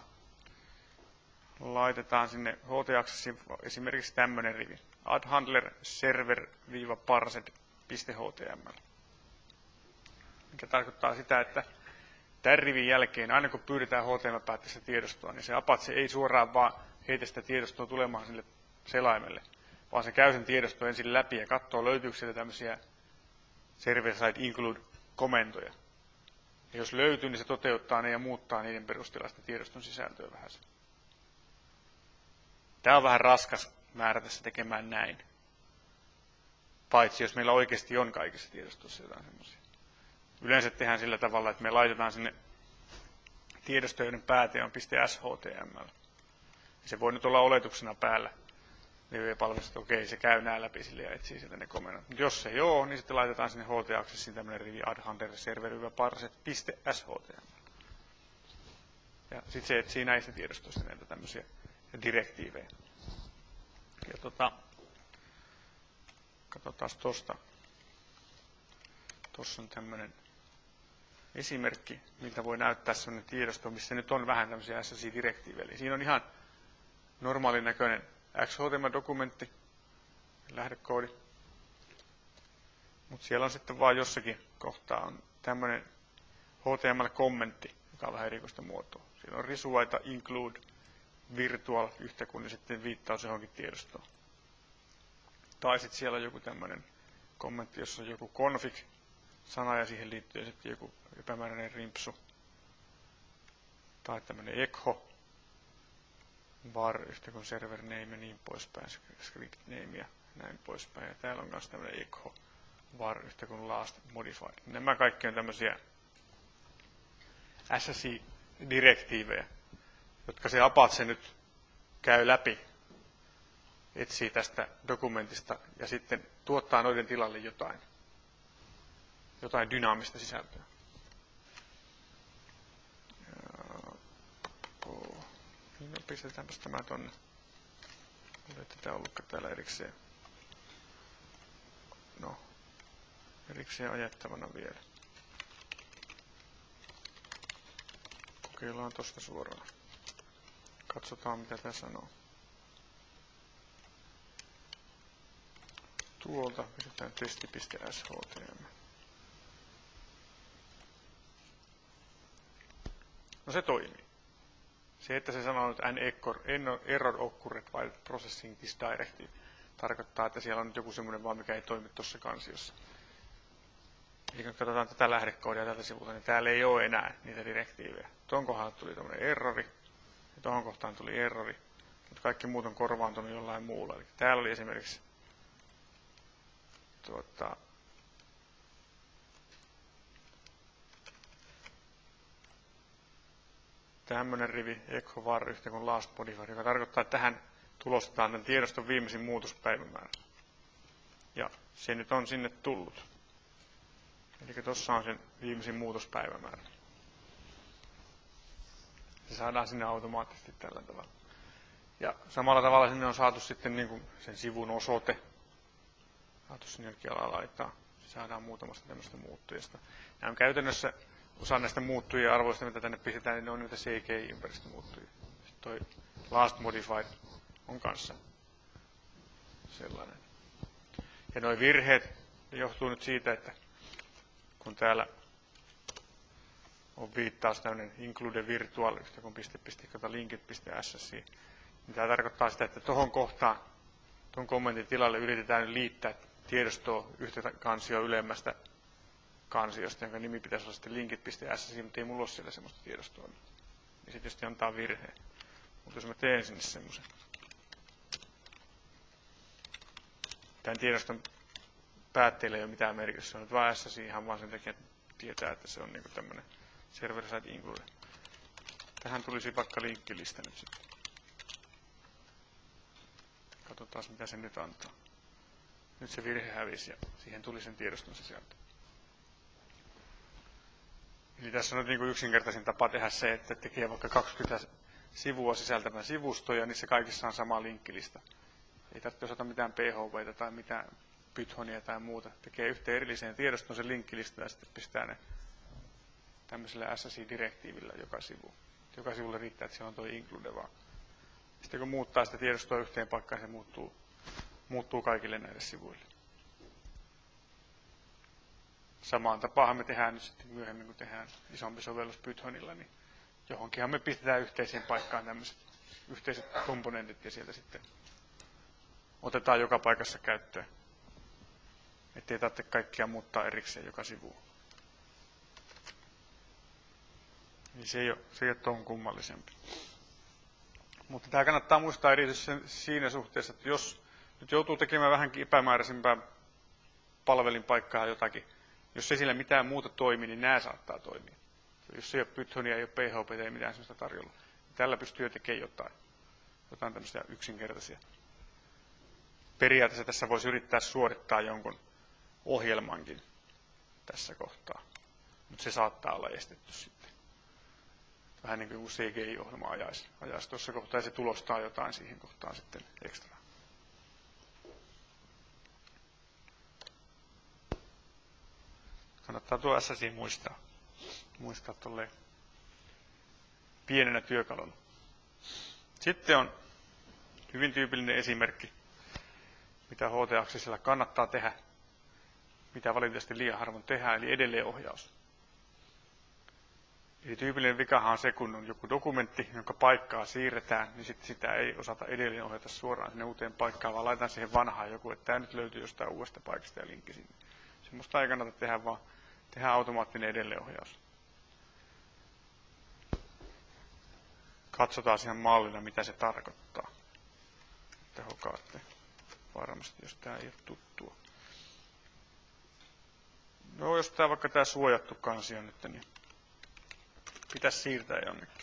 laitetaan sinne HT-aksessiin esimerkiksi tämmöinen rivi. Add handler server-parsed.html. Mikä tarkoittaa sitä, että tämän rivin jälkeen, aina kun pyydetään HTML-päätteistä tiedostoa, niin se Apache ei suoraan vaan heitä sitä tiedostoa tulemaan sille selaimelle, vaan se käy sen tiedoston ensin läpi ja katsoo, löytyykö sieltä tämmöisiä server-side include-komentoja. Ja jos löytyy, niin se toteuttaa ne ja muuttaa niiden perusteella sitä tiedoston sisältöä vähän. Tämä on vähän raskas määrä tässä tekemään näin. Paitsi jos meillä oikeasti on kaikissa tiedostossa jotain semmoisia. Yleensä tehdään sillä tavalla, että me laitetaan sinne tiedostojen pääte on .shtml. Se voi nyt olla oletuksena päällä www-palvelussa, että okei, se käy nää läpi sille ja etsii sieltä ne komennot. Mutta jos se ei ole, niin sitten laitetaan sinne HT-aksessiin tämmöinen rivi adhandler server-parset.html. Ja sitten se etsii näistä tiedostoista näitä tämmöisiä direktiivejä. Ja katsotaan tosta. Tuossa on tämmöinen esimerkki, miltä voi näyttää sellainen tiedosto, missä nyt on vähän tämmöisiä SSI-direktiivejä. Eli siinä on ihan normaalin näköinen XHTML-dokumentti, lähdekoodi, mutta siellä on sitten vaan jossakin kohtaa on tämmöinen HTML-kommentti, joka on vähän erikoista muotoa. Siinä on risuaita, include, virtual yhtä kuin ja sitten viittaus johonkin tiedostoon. Tai sitten siellä on joku tämmöinen kommentti, jossa on joku config-sana ja siihen liittyy sitten joku epämääräinen rimpsu. Tai tämmöinen echo, var yhtä kuin server name ja niin poispäin, script name ja näin poispäin. Ja täällä on myös tämmöinen echo, var yhtä kuin last modified. Nämä kaikki on tämmöisiä SSI-direktiivejä, jotka se Apache nyt käy läpi, etsii tästä dokumentista ja sitten tuottaa noiden tilalle jotain dynaamista sisältöä. No, pistetäänpäs tämä tonne. Ei tätä ollutkaan täällä erikseen. No, erikseen ajettavana vielä. Kokeillaan tosta suoraan. Katsotaan mitä tämä sanoo. Tuolta pistetään testi.shtml. No se toimii. Se, että se sanoo nyt error occurred while processing this directive, tarkoittaa, että siellä on nyt joku semmoinen vaan, mikä ei toimi tuossa kansiossa. Eli kun katsotaan tätä lähdekoodia tältä sivulta, niin täällä ei ole enää niitä direktiivejä. Tuon kohdalla tuli tämmöinen errori, ja tuohon kohtaan tuli errori, mutta kaikki muut on korvaantunut jollain muulla. Eli täällä oli esimerkiksi tämmöinen rivi echo var yhtä kuin last modifier, joka tarkoittaa, että tähän tulostetaan tämän tiedoston viimeisin muutospäivämäärä. Ja se nyt on sinne tullut. Eli tuossa on sen viimeisin muutospäivämäärä. Se saadaan sinne automaattisesti tällä tavalla. Ja samalla tavalla sinne on saatu sitten niin kuin sen sivun osoite. Saatu sinne jonnekin alaa laittaa. Se saadaan muutamasta tämmöistä muuttujasta. Nämä on käytännössä osa näistä muuttujien arvoista, mitä tänne pistetään, niin ne on niitä CGI-ympäristömuuttujia. Sitten toi last modified on kanssa sellainen. Ja nuo virheet johtuu nyt siitä, että kun täällä on viittaus tämmöinen include virtual yhtä kuin linkit.ssc, niin tämä tarkoittaa sitä, että tuohon kohtaan, tuon kommentin tilalle yritetään liittää tiedostoa yhtä kansioa ylemmästä kansiosta, jonka nimi pitäisi olla sitten linkit.ssc, mutta ei mulla ole siellä semmoista tiedostoa. Niin se tietysti antaa virheen. Mutta jos mä teen sinne semmoisen. Tämän tiedoston päätteillä ei ole mitään merkitystä. Se on nyt vaan SSI ihan vaan sen takia, että tietää, että se on niinku tämmöinen server-side include. Tähän tulisi vaikka linkkilista nyt sitten. Katsotaan mitä se nyt antaa. Nyt se virhe hävisi ja siihen tuli sen tiedoston sisältö. Eli tässä on nyt niin kuin yksinkertaisin tapa tehdä se, että tekee vaikka 20 sivua sisältävän sivuston ja niissä kaikissa on sama linkkilista. Ei tarvitse osata mitään PHP:tä tai mitään Pythonia tai muuta. Tekee yhteen erilliseen tiedostoon sen linkkilista ja sitten pistää ne tämmöisellä SSI-direktiivillä joka sivu. Joka sivulle riittää, että siellä on tuo include vaan. Sitten kun muuttaa sitä tiedostoa yhteen paikkaan, se muuttuu kaikille näille sivuille. Samaan tapaan me tehdään nyt sitten myöhemmin, kun tehdään isompi sovellus Pythonilla, niin johonkinhan me pistetään yhteiseen paikkaan tämmöiset yhteiset komponentit ja sieltä sitten otetaan joka paikassa käyttöön. Ettei tarvitse kaikkia muuttaa erikseen joka sivu. Niin se ei ole tuon kummallisempi. Mutta tämä kannattaa muistaa erityisesti siinä suhteessa, että jos nyt joutuu tekemään vähän epämääräisempää palvelinpaikkaa jotakin, jos ei sillä mitään muuta toimi, niin nämä saattaa toimia. Jos ei ole Pythonia, ei ole PHP, ei mitään sellaista tarjolla. Tällä pystyy jo tekemään jotain tämmöisiä yksinkertaisia. Periaatteessa tässä voisi yrittää suorittaa jonkun ohjelmankin tässä kohtaa, mutta se saattaa olla estetty sitten. Vähän niin kuin CGI-ohjelma ajaisi tuossa kohtaa ja se tulostaa jotain siihen kohtaan sitten ekstra. Kannattaa tuo SSI muistaa tolleen pienenä työkaluna. Sitten on hyvin tyypillinen esimerkki, mitä HT-aksisilla kannattaa tehdä, mitä valitettavasti liian harvoin tehdään, eli edelleenohjaus. Eli tyypillinen vikahan on se, kun on joku dokumentti, jonka paikkaa siirretään, niin sitten sitä ei osata edelleen ohjata suoraan sinne uuteen paikkaan, vaan laitetaan siihen vanhaan joku, että tämä nyt löytyy jostain uudesta paikasta ja linkki sinne. Semmoista ei kannata tehdä, vaan tehdään automaattinen edelleenohjaus. Katsotaan siihen mallina, mitä se tarkoittaa. Tehokaatte varmasti, jos tämä ei ole tuttua. No, jos tämä vaikka tämä suojattu kansi on nyt, niin pitäisi siirtää jonnekin.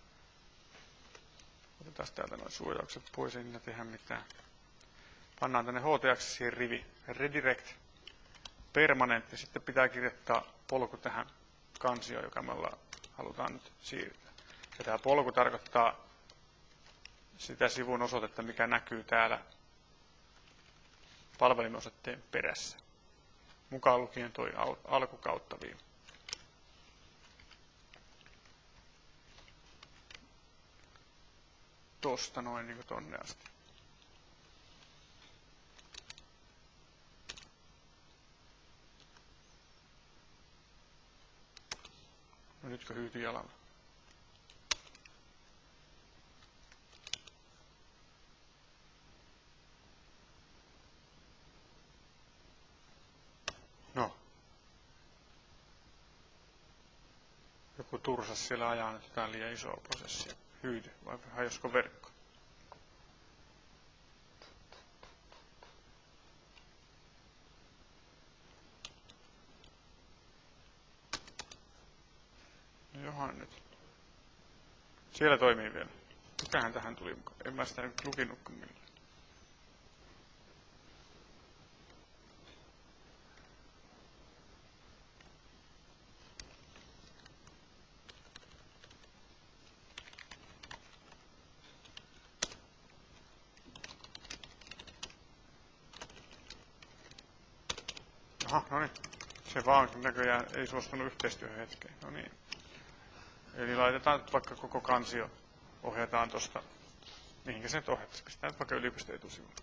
Otetaan täältä nuo suojaukset pois, ei niillä tehdä mitään. Pannaan tänne HT-aksisiin rivi, redirect, permanent, ja sitten pitää kirjoittaa polku tähän kansioon, joka me halutaan nyt siirtää. Ja tämä polku tarkoittaa sitä sivun osoitetta, mikä näkyy täällä palvelimosoitteen perässä. Mukaan lukien tuo alkukauttaviiva. Tosta noin niin kuin tonne asti. No nytkö hyytyi jalalla? No. Joku tursas siellä ajaa nyt jotain liian isoa prosessia. Hyyty, vai hajosko verkko? No johan nyt. Siellä toimii vielä. Mikähän tähän tuli mukaan? En mä sitä nyt lukinutkaan millään. Aha, no niin. Se vaan näköjään ei suostunut yhteistyöhön hetkeen. No niin. Eli laitetaan nyt vaikka koko kansio, ohjataan tuosta, mihinkä se nyt ohjataan. Pistetään nyt vaikka yliopiston etusivuun.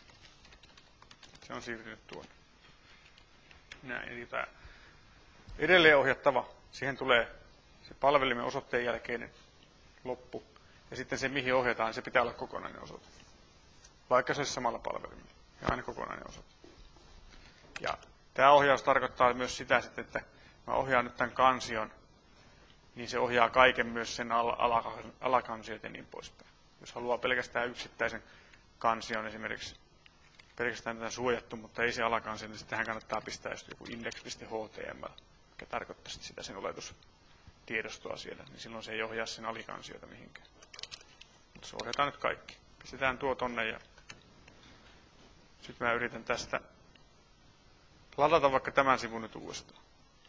Se on siirtynyt tuonne. Näin, eli tämä edelleen ohjattava, siihen tulee se palvelimen osoitteen jälkeinen loppu. Ja sitten se, mihin ohjataan, se pitää olla kokonainen osoite. Vaikka se olisi samalla palvelimella. Ja aina kokonainen osoite. Ja tämä ohjaus tarkoittaa myös sitä, että mä ohjaan nyt tämän kansion, niin se ohjaa kaiken myös sen alakansiot ja niin poispäin. Jos haluaa pelkästään yksittäisen kansion esimerkiksi, pelkästään tätä suojattu, mutta ei se alakansio, niin sittenhän kannattaa pistää just joku index.html, mikä tarkoittaa sitä sen oletustiedostoa siellä, niin silloin se ei ohjaa sen alikansiota mihinkään. Mutta se ohjataan nyt kaikki. Pistetään tuo tonne ja sitten mä yritän tästä ladata vaikka tämän sivun nyt uudestaan.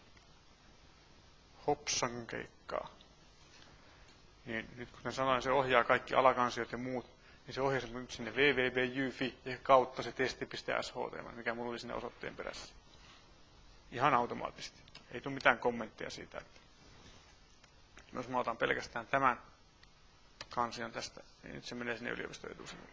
Hopsan keikkaa. Niin nyt kun sanoin, se ohjaa kaikki alakansiot ja muut, niin se ohjaa nyt sinne www.jyfi ja kautta se testi.shtml, mikä mulla oli sinne osoitteen perässä. Ihan automaattisesti. Ei tule mitään kommentteja siitä. Että jos mä otan pelkästään tämän kansion tästä, niin nyt se menee sinne yliopiston etusivuille.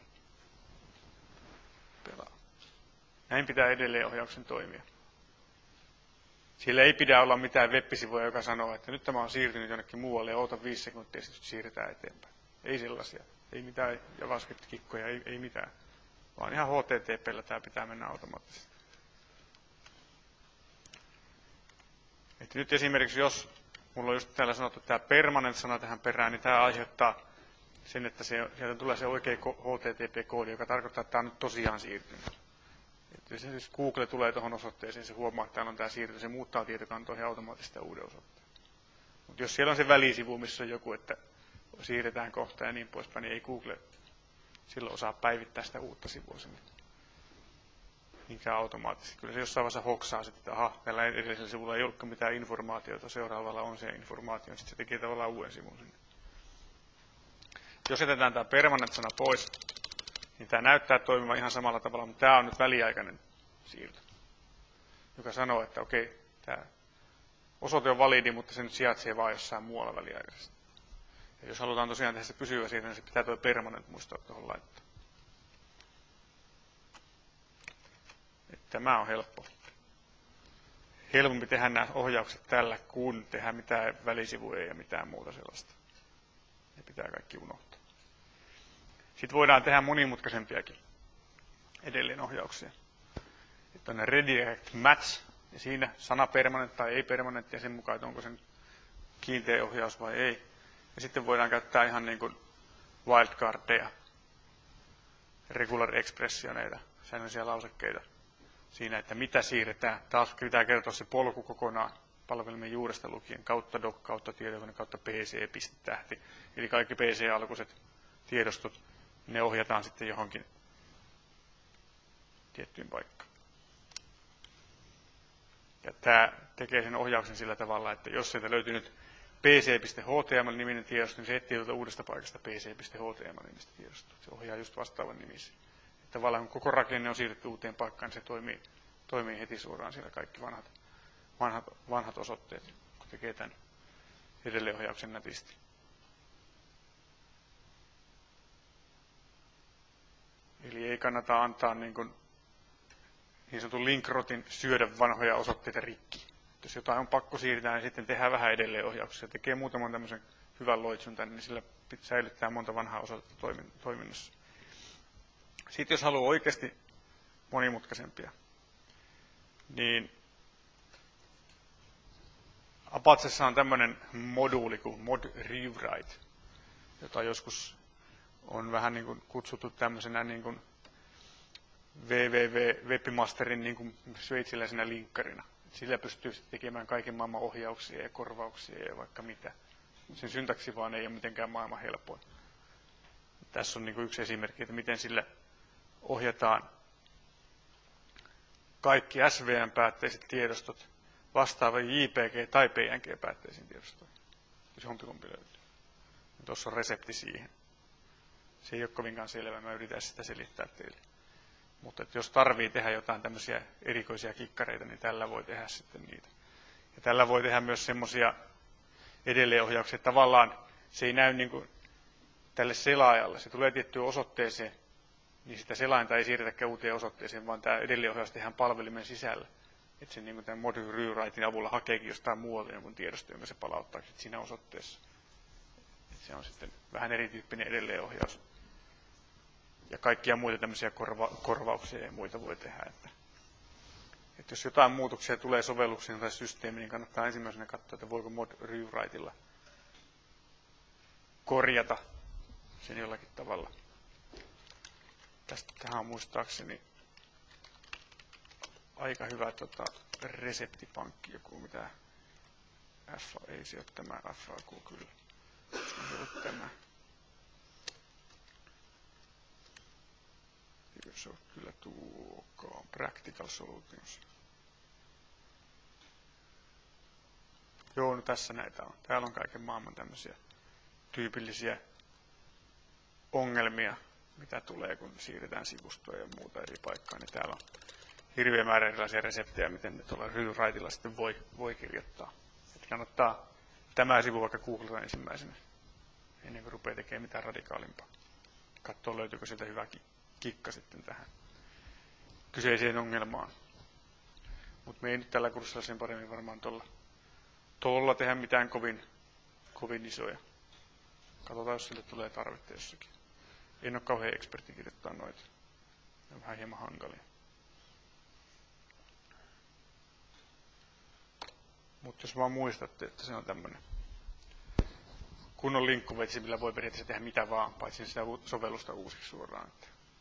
Pelaa. Näin pitää edelleen ohjauksen toimia. Siellä ei pidä olla mitään web-sivuja, joka sanoo, että nyt tämä on siirtynyt jonnekin muualle ja oota 5 sekuntia ja sitten siirretään eteenpäin. Ei sellaisia. Ei mitään JavaScript-kikkoja, ei mitään. Vaan ihan HTTP:llä tämä pitää mennä automaattisesti. Että nyt esimerkiksi jos mulla on just täällä sanottu tämä permanent-sana tähän perään, niin tämä aiheuttaa sen, että sieltä tulee se oikea HTTP-koodi, joka tarkoittaa, että tämä on nyt tosiaan siirtynyt. Jos Google tulee tuohon osoitteeseen, se huomaa, että täällä on tämä siirtymä, se muuttaa tietokantoihin automaattisesti uuden osoitteen. Mutta jos siellä on se välisivu, missä on joku, että siirretään kohta ja niin poispäin, niin ei Google silloin osaa päivittää sitä uutta sivua sinne. Niinkään automaattisesti. Kyllä se jossain vaiheessa hoksaa sitten, että aha, tällä edellisellä sivulla ei ollutkaan mitään informaatiota, seuraavalla on se informaatio, sitten se tekee tavallaan uuden sivun sinne. Jos jätetään tämä permanent-sana pois, niin tämä näyttää toimivan ihan samalla tavalla, mutta tämä on nyt väliaikainen siirto, joka sanoo, että okei, tämä osoite on validi, mutta se nyt sijaitsee vain jossain muualla väliaikaisesti. Ja jos halutaan tosiaan tehdä se pysyvä siirto, niin se pitää tuo permanent muistaa tuohon laittaa. Tämä on helppo. Helpompi tehdä nämä ohjaukset tällä, kun tehdään mitään välisivuja ja mitään muuta sellaista. Ne pitää kaikki unohtaa. Sitten voidaan tehdä monimutkaisempiakin edelleenohjauksia. Että on redirect match, ja siinä sana permanent tai ei permanent, ja sen mukaan, että onko se kiinteä ohjaus vai ei. Ja sitten voidaan käyttää ihan niin kuin wildcardeja, regular expressioneita, säännöllisiä lausekkeita siinä, että mitä siirretään. Taas pitää kertoa se polku kokonaan palvelimen juuresta lukien kautta doc, kautta tietokone, kautta pc, pistetähti. Eli kaikki PC-alkuiset tiedostot, ne ohjataan sitten johonkin tiettyyn paikkaan. Ja tämä tekee sen ohjauksen sillä tavalla, että jos sieltä löytyy nyt pc.html-niminen tiedosto, niin se etsii tuolta uudesta paikasta pc.html-nimistä tiedostoa. Se ohjaa just vastaavan nimisiä. Tavallaan kun koko rakenne on siirretty uuteen paikkaan, niin se toimii heti suoraan siellä kaikki vanhat osoitteet, kun tekee tämän edelleenohjauksen nätisti. Eli ei kannata antaa niin sanotun linkrotin syödä vanhoja osoitteita rikki. Jos jotain on pakko siirtää, niin sitten tehdään vähän edelleenohjauksia. Tekee muutaman tämmöisen hyvän loitsun tänne, niin sillä säilyttää monta vanhaa osoitetta toiminnassa. Sitten jos haluaa oikeasti monimutkaisempia, niin Apachessa on tämmöinen moduuli kuin mod rewrite, jota joskus on vähän niin kuin kutsuttu tämmöisenä niin kuin webmasterin niin kuin sveitsiläisenä linkkarina. Sillä pystyy tekemään kaiken maailman ohjauksia ja korvauksia ja vaikka mitä. Sen syntaksi vaan ei ole mitenkään maailman helpoin. Tässä on niin kuin yksi esimerkki, että miten sillä ohjataan kaikki SVN-päätteiset tiedostot vastaaviin JPG- tai PNG-päätteisiin tiedostoihin, jos jompikumpi löytyy. Tuossa on resepti siihen. Se ei ole kovinkaan selvä, mä yritän sitä selittää teille. Mutta jos tarvii tehdä jotain tämmöisiä erikoisia kikkareita, niin tällä voi tehdä sitten niitä. Ja tällä voi tehdä myös semmoisia edelleenohjauksia, että tavallaan se ei näy niin kuin tälle selaajalle. Se tulee tiettyyn osoitteeseen, niin sitä selainta ei siirretäkään uuteen osoitteeseen, vaan tämä edelleenohjaus tehdään palvelimen sisällä. Että se niin kuin tämän module rewritein avulla hakeekin jostain muualta jonkun tiedosto, jonka se palauttaa siinä osoitteessa. Et se on sitten vähän erityyppinen edelleenohjaus. Ja kaikkia muita tämmöisiä korvauksia ja muita voi tehdä. Että jos jotain muutoksia tulee sovelluksiin tai systeemiin, niin kannattaa ensimmäisenä katsoa, että voiko mod rewriteilla korjata sen jollakin tavalla. Tähän on muistaakseni aika hyvä reseptipankki, joku mitä ei se ole tämä FAQ kyllä. Se on tämä. Se on kyllä tuokaan Practical Solutions. Joo, no tässä näitä on. Täällä on kaiken maailman tämmöisiä tyypillisiä ongelmia, mitä tulee, kun siirretään sivustoja ja muuta eri paikkaan. Niin täällä on hirveä määrä erilaisia reseptejä, miten ne tuolla rewriteilla sitten voi kirjoittaa. Että kannattaa tämä sivu vaikka googlata ensimmäisenä, ennen kuin rupeaa tekemään mitään radikaalimpaa. Katsoa, löytyykö sieltä hyvä kikka sitten tähän kyseiseen ongelmaan. Mutta me ei nyt tällä kurssilla sen paremmin varmaan tuolla tehdä mitään kovin isoja. Katsotaan, jos sille tulee tarvetta jossakin. En ole kauhean ekspertti kirjoittaa noita. Ne on vähän hieman hankalia. Mutta jos vaan muistatte, että se on tämmöinen kunnon linkkuveitsi, millä voi periaatteessa tehdä mitä vaan, paitsi sitä sovellusta uusiksi suoraan.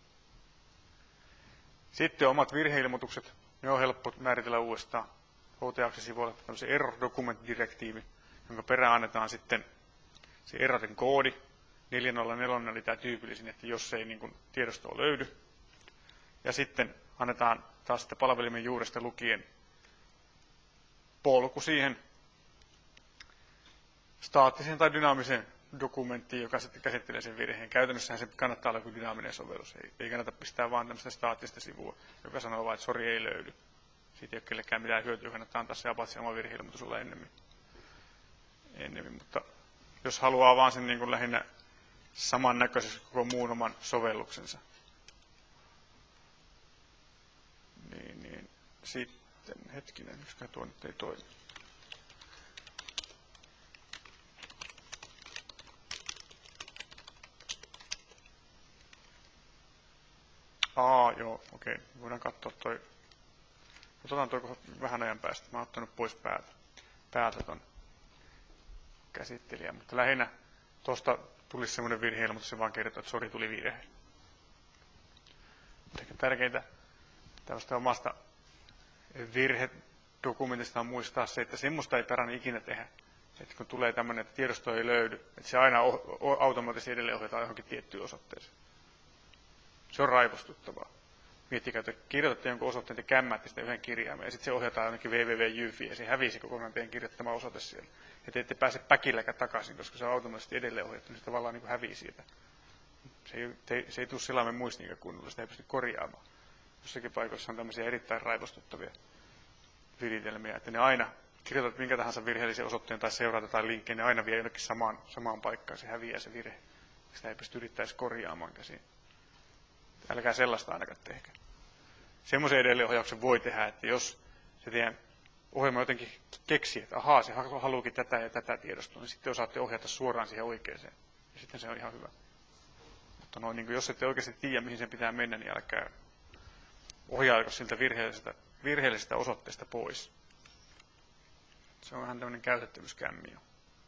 Sitten omat virheilmoitukset. Ne on helppo määritellä uudestaan. HT-sivuilla tämmöisen error document direktiivi, jonka perään annetaan sitten se erraten koodi. 404 oli tämä tyypillisin, että jos ei niin kuin tiedostoa löydy. Ja sitten annetaan taas sitä palvelimen juuresta lukien polku siihen staattiseen tai dynaamiseen dokumenttiin, joka sitten käsittelee sen virheen. Käytännössähän se kannattaa olla joku dynaaminen sovellus. Ei kannata pistää vaan tämmöistä staattista sivua, joka sanoo vain, että sori, ei löydy. Siitä ei ole kellekään mitään hyötyä, kannattaa antaa se Apache oma virhe-ilmoitus olla ennemmin. Mutta jos haluaa vaan sen niin kuin lähinnä samannäköisesti koko muun oman sovelluksensa, niin sitten, hetkinen, yksikään tuo nyt ei toimi. Joo, okei. Voidaan katsoa toi. Otetaan toi vähän ajan päästä. Mä oon ottanut pois päältä ton käsittelijän. Mutta lähinnä tosta tulisi semmoinen virhe-ilmoitus, se vaan kertoo, että sori, tuli virhe. Ehkä tärkeintä tällaista omasta virhedokumentista on muistaa se, että semmoista ei tarvitse ikinä tehdä. Että kun tulee tämmöinen, että tiedosto ei löydy, että se aina automaattisesti edelleen ohjataan johonkin tiettyyn osoitteeseen. Se on raivostuttavaa. Miettikää, että kirjoitatte jonkun osoitteen, te kämmäätte sitä yhden kirjaimen, ja sitten se ohjataan jonnekin www.jyfiin, ja se hävisi kokonaan teidän kirjoittama osoite siellä. Ja te ette pääse päkilläkään takaisin, koska se on automaattisesti edelleen ohjattu, niin se tavallaan niin kuin hävii siitä. Se ei tule selaimen muistiin kunnolla, sitä ei pysty korjaamaan. Jossakin paikoissa on tämmöisiä erittäin raivostuttavia viritelmiä, että ne aina kirjoitat minkä tahansa virheellisen osoitteen tai seurata tai linkkejä, ne aina vie jonnekin samaan paikkaan, se häviää se virhe. Sitä ei pysty yrittäisi korjaamaan käsiin. Älkää sellaista ainakaan tehkää. Semmoisen edelleenohjauksen voi tehdä, että jos se teidän ohjelma jotenkin keksii, että ahaa, se haluukin tätä ja tätä tiedostoa, niin sitten osaatte ohjata suoraan siihen oikeaan. Ja sitten se on ihan hyvä. Mutta niin kuin jos ette oikeasti tiedä, mihin sen pitää mennä, niin älkää ohjaako siltä virheellisestä osoitteesta pois. Se on vähän tämmöinen käytettävyyskämmiö.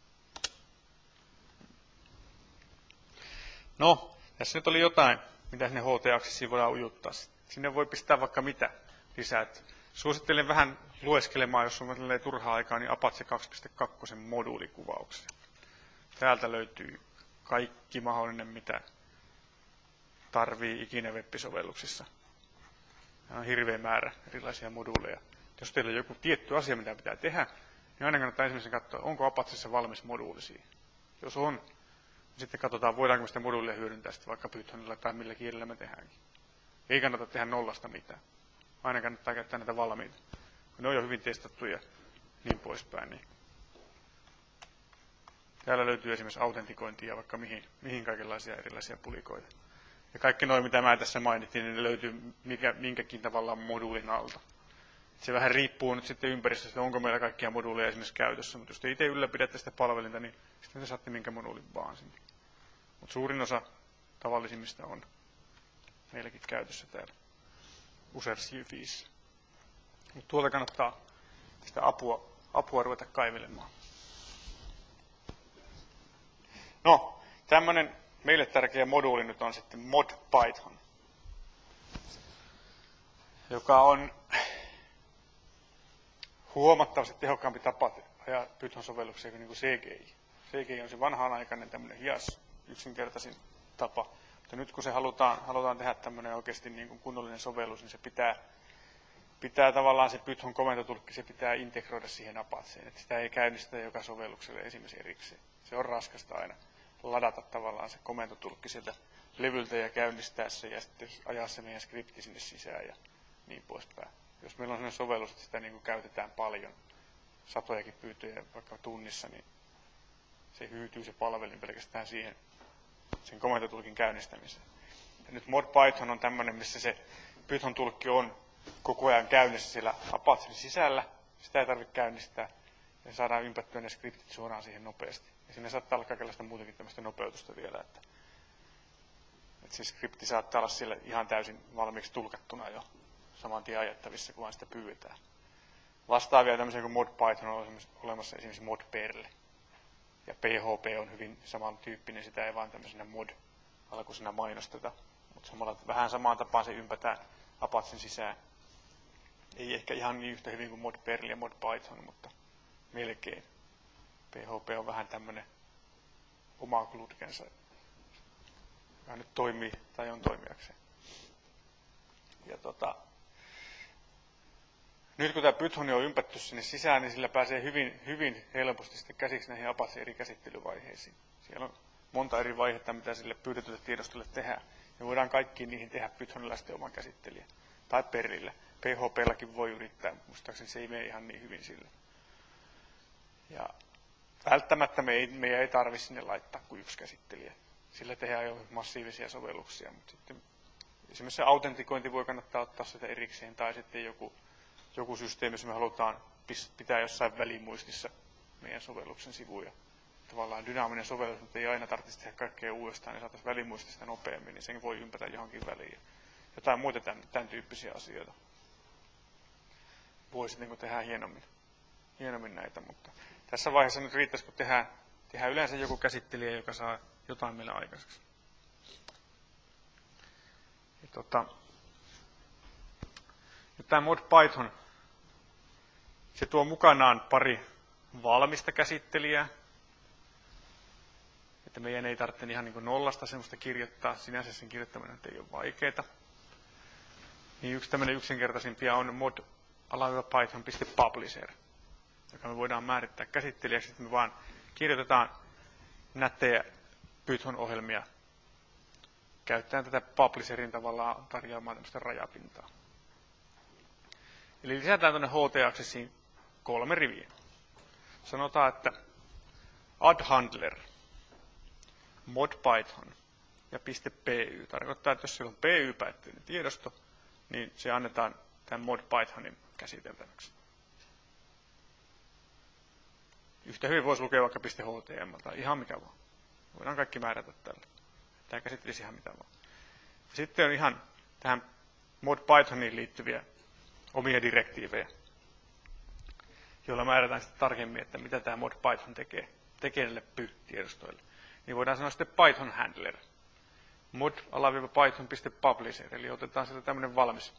No, tässä nyt oli jotain, mitä sinne HT-aksessiin voidaan ujuttaa. Sinne voi pistää vaikka mitä lisää. Suosittelen vähän lueskelemaan, jos on turhaa aikaa, niin Apache 2.2 moduulikuvauksia. Täältä löytyy kaikki mahdollinen, mitä tarvii ikinä web-sovelluksissa. On hirveä määrä erilaisia moduuleja. Jos teillä on joku tietty asia, mitä pitää tehdä, niin aina kannattaa ensimmäisenä katsoa, onko Apachessa valmis moduuli siihen. Jos on, niin sitten katsotaan, voidaanko sitä moduulia hyödyntää sitten vaikka Pythonilla tai millä kielellä me tehdäänkin. Ei kannata tehdä nollasta mitään. Aina kannattaa käyttää näitä valmiita. Kun ne on jo hyvin testattuja niin poispäin. Niin. Täällä löytyy esimerkiksi autentikointia vaikka mihin kaikenlaisia erilaisia pulikoita. Ja kaikki noin, mitä mä tässä mainittiin, niin ne löytyy minkäkin tavallaan moduulin alta. Se vähän riippuu nyt sitten ympäristöstä, onko meillä kaikkia moduuleja esimerkiksi käytössä. Mutta jos te itse ylläpidätte sitä palvelinta, niin sitten te saatte minkä moduulin vaan sinne. Mutta suurin osa tavallisimmista on meilläkin käytössä täällä usersjyfiissä. Mutta tuolta kannattaa sitä apua ruveta kaivelemaan. No, tämmöinen meille tärkeä moduuli nyt on sitten ModPython, joka on huomattavasti tehokkaampi tapa ajaa Python-sovelluksia kuin CGI. CGI on se vanhanaikainen tämmöinen hias yksinkertaisin tapa. Mutta nyt kun se halutaan tehdä tämmöinen oikeasti niin kuin kunnollinen sovellus, niin se pitää tavallaan se Python komentotulkki, se pitää integroida siihen Apacheen. Että sitä ei käynnistetä joka sovellukselle esimerkiksi erikseen. Se on raskasta aina ladata tavallaan se komentotulkki sieltä levyltä ja käynnistää se ja sitten ajaa se meidän skripti sinne sisään ja niin poispäin. Jos meillä on sellainen sovellus, että sitä niin kuin käytetään paljon, satojakin pyytöjä vaikka tunnissa, niin se hyytyy se palvelin pelkästään siihen sen komentotulkin käynnistämiseen. Ja nyt ModPython on tämmöinen, missä se Python-tulkki on koko ajan käynnissä siellä Apachen sisällä. Sitä ei tarvitse käynnistää ja saadaan ympättyä ne skriptit suoraan siihen nopeasti. Ja siinä saattaa olla kaikenlaista muutakin tämmöistä nopeutusta vielä, että se skripti saattaa olla siellä ihan täysin valmiiksi tulkattuna jo saman tien ajettavissa, kun vaan sitä pyydetään. Vastaavia tämmöisiä kuin ModPython on olemassa esimerkiksi ModPerl. Ja PHP on hyvin samantyyppinen, sitä ei vaan tämmöisenä mod-alkuisena mainosteta. Mutta vähän samaan tapaan se ympätään Apachen sisään. Ei ehkä ihan niin yhtä hyvin kuin ModPerl ja ModPython, mutta melkein. PHP on vähän tämmöinen oma glutkensa, joka nyt toimii tai on toimijakseen. Ja nyt kun tämä Python on ympätty sinne sisään, niin sillä pääsee hyvin helposti sitten käsiksi näihin Apachen eri käsittelyvaiheisiin. Siellä on monta eri vaihetta, mitä sille pyydetylle tiedostolle tehdään. Ja voidaan kaikkiin niihin tehdä Pythonilla sitten oman käsittelijä. Tai Perlillä. PHP:llakin voi yrittää, muistaakseni se ei mene ihan niin hyvin sillä. Ja välttämättä meidän ei tarvitse sinne laittaa kuin yksi käsittelijä. Sillä tehdään jo massiivisia sovelluksia, mutta sitten esimerkiksi se autentikointi voi kannattaa ottaa sitä erikseen, tai sitten joku systeemi, jos me halutaan pitää jossain välimuistissa meidän sovelluksen sivuja. Tavallaan dynaaminen sovellus, mutta ei aina tarvitse tehdä kaikkea uudestaan, niin saataisiin välimuistista nopeammin, niin sen voi ympätä johonkin väliin. Jotain muita tämän tyyppisiä asioita. Voisi niin tehdä hienommin näitä, mutta tässä vaiheessa nyt riittäisi, kun tehdään yleensä joku käsittelijä, joka saa jotain meillä aikaiseksi. Ja tämä mod Python, se tuo mukanaan pari valmista käsittelijää, että meidän ei tarvitse ihan niin kuin nollasta semmoista kirjoittaa, sinänsä sen kirjoittaminen ei ole vaikeaa. Niin yksi tämmöinen yksinkertaisimpia on mod-python.publisher, joka me voidaan määrittää käsittelijäksi, että me vaan kirjoitetaan nättejä Python-ohjelmia käyttäen tätä publisherin tavallaan tarjoamaan tämmöistä rajapintaa. Eli lisätään tuonne HT-aksessiin 3 riviä. Sanotaan, että add handler, mod Python ja .py. Tarkoittaa, että jos siellä on py-päätteinen tiedosto, niin se annetaan tämän mod Pythonin käsiteltäväksi. Yhtä hyvin voisi lukea vaikka .html tai ihan mikä vaan. Voidaan kaikki määrätä tällä. Tämä käsittelisi ihan mitä vaan. Sitten on ihan tähän mod Pythoniin liittyviä omia direktiivejä, joilla määrätään sitten tarkemmin, että mitä tämä mod Python tekee näille py-tiedostoille. Niin voidaan sanoa sitten Python handler. mod-python.publisher, eli otetaan sieltä tämmöinen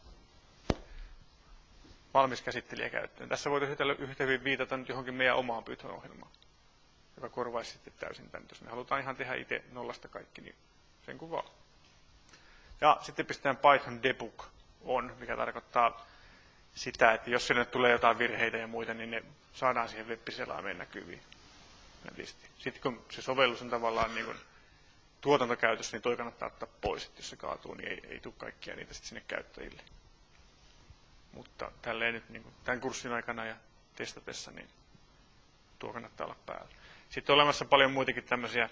valmis käsittelijä käyttöön. Tässä voitaisiin yhtä hyvin viitata nyt johonkin meidän omaan Python-ohjelmaan, joka korvaisi sitten täysin tämän. Jos me halutaan ihan tehdä itse nollasta kaikki, niin sen kuin vaan. Ja sitten pistetään Python debug on, mikä tarkoittaa sitä, että jos sinne tulee jotain virheitä ja muita, niin ne saadaan siihen web-selaimeen näkyviin. Sitten kun se sovellus on tavallaan niin kuin tuotantokäytössä, niin toi kannattaa ottaa pois, että jos se kaatuu, niin ei tule kaikkia niitä sitten sinne käyttäjille. Mutta tälleen nyt niin kuin tämän kurssin aikana ja testatessa, niin tuo kannattaa olla päällä. Sitten on olemassa paljon muitakin tämmöisiä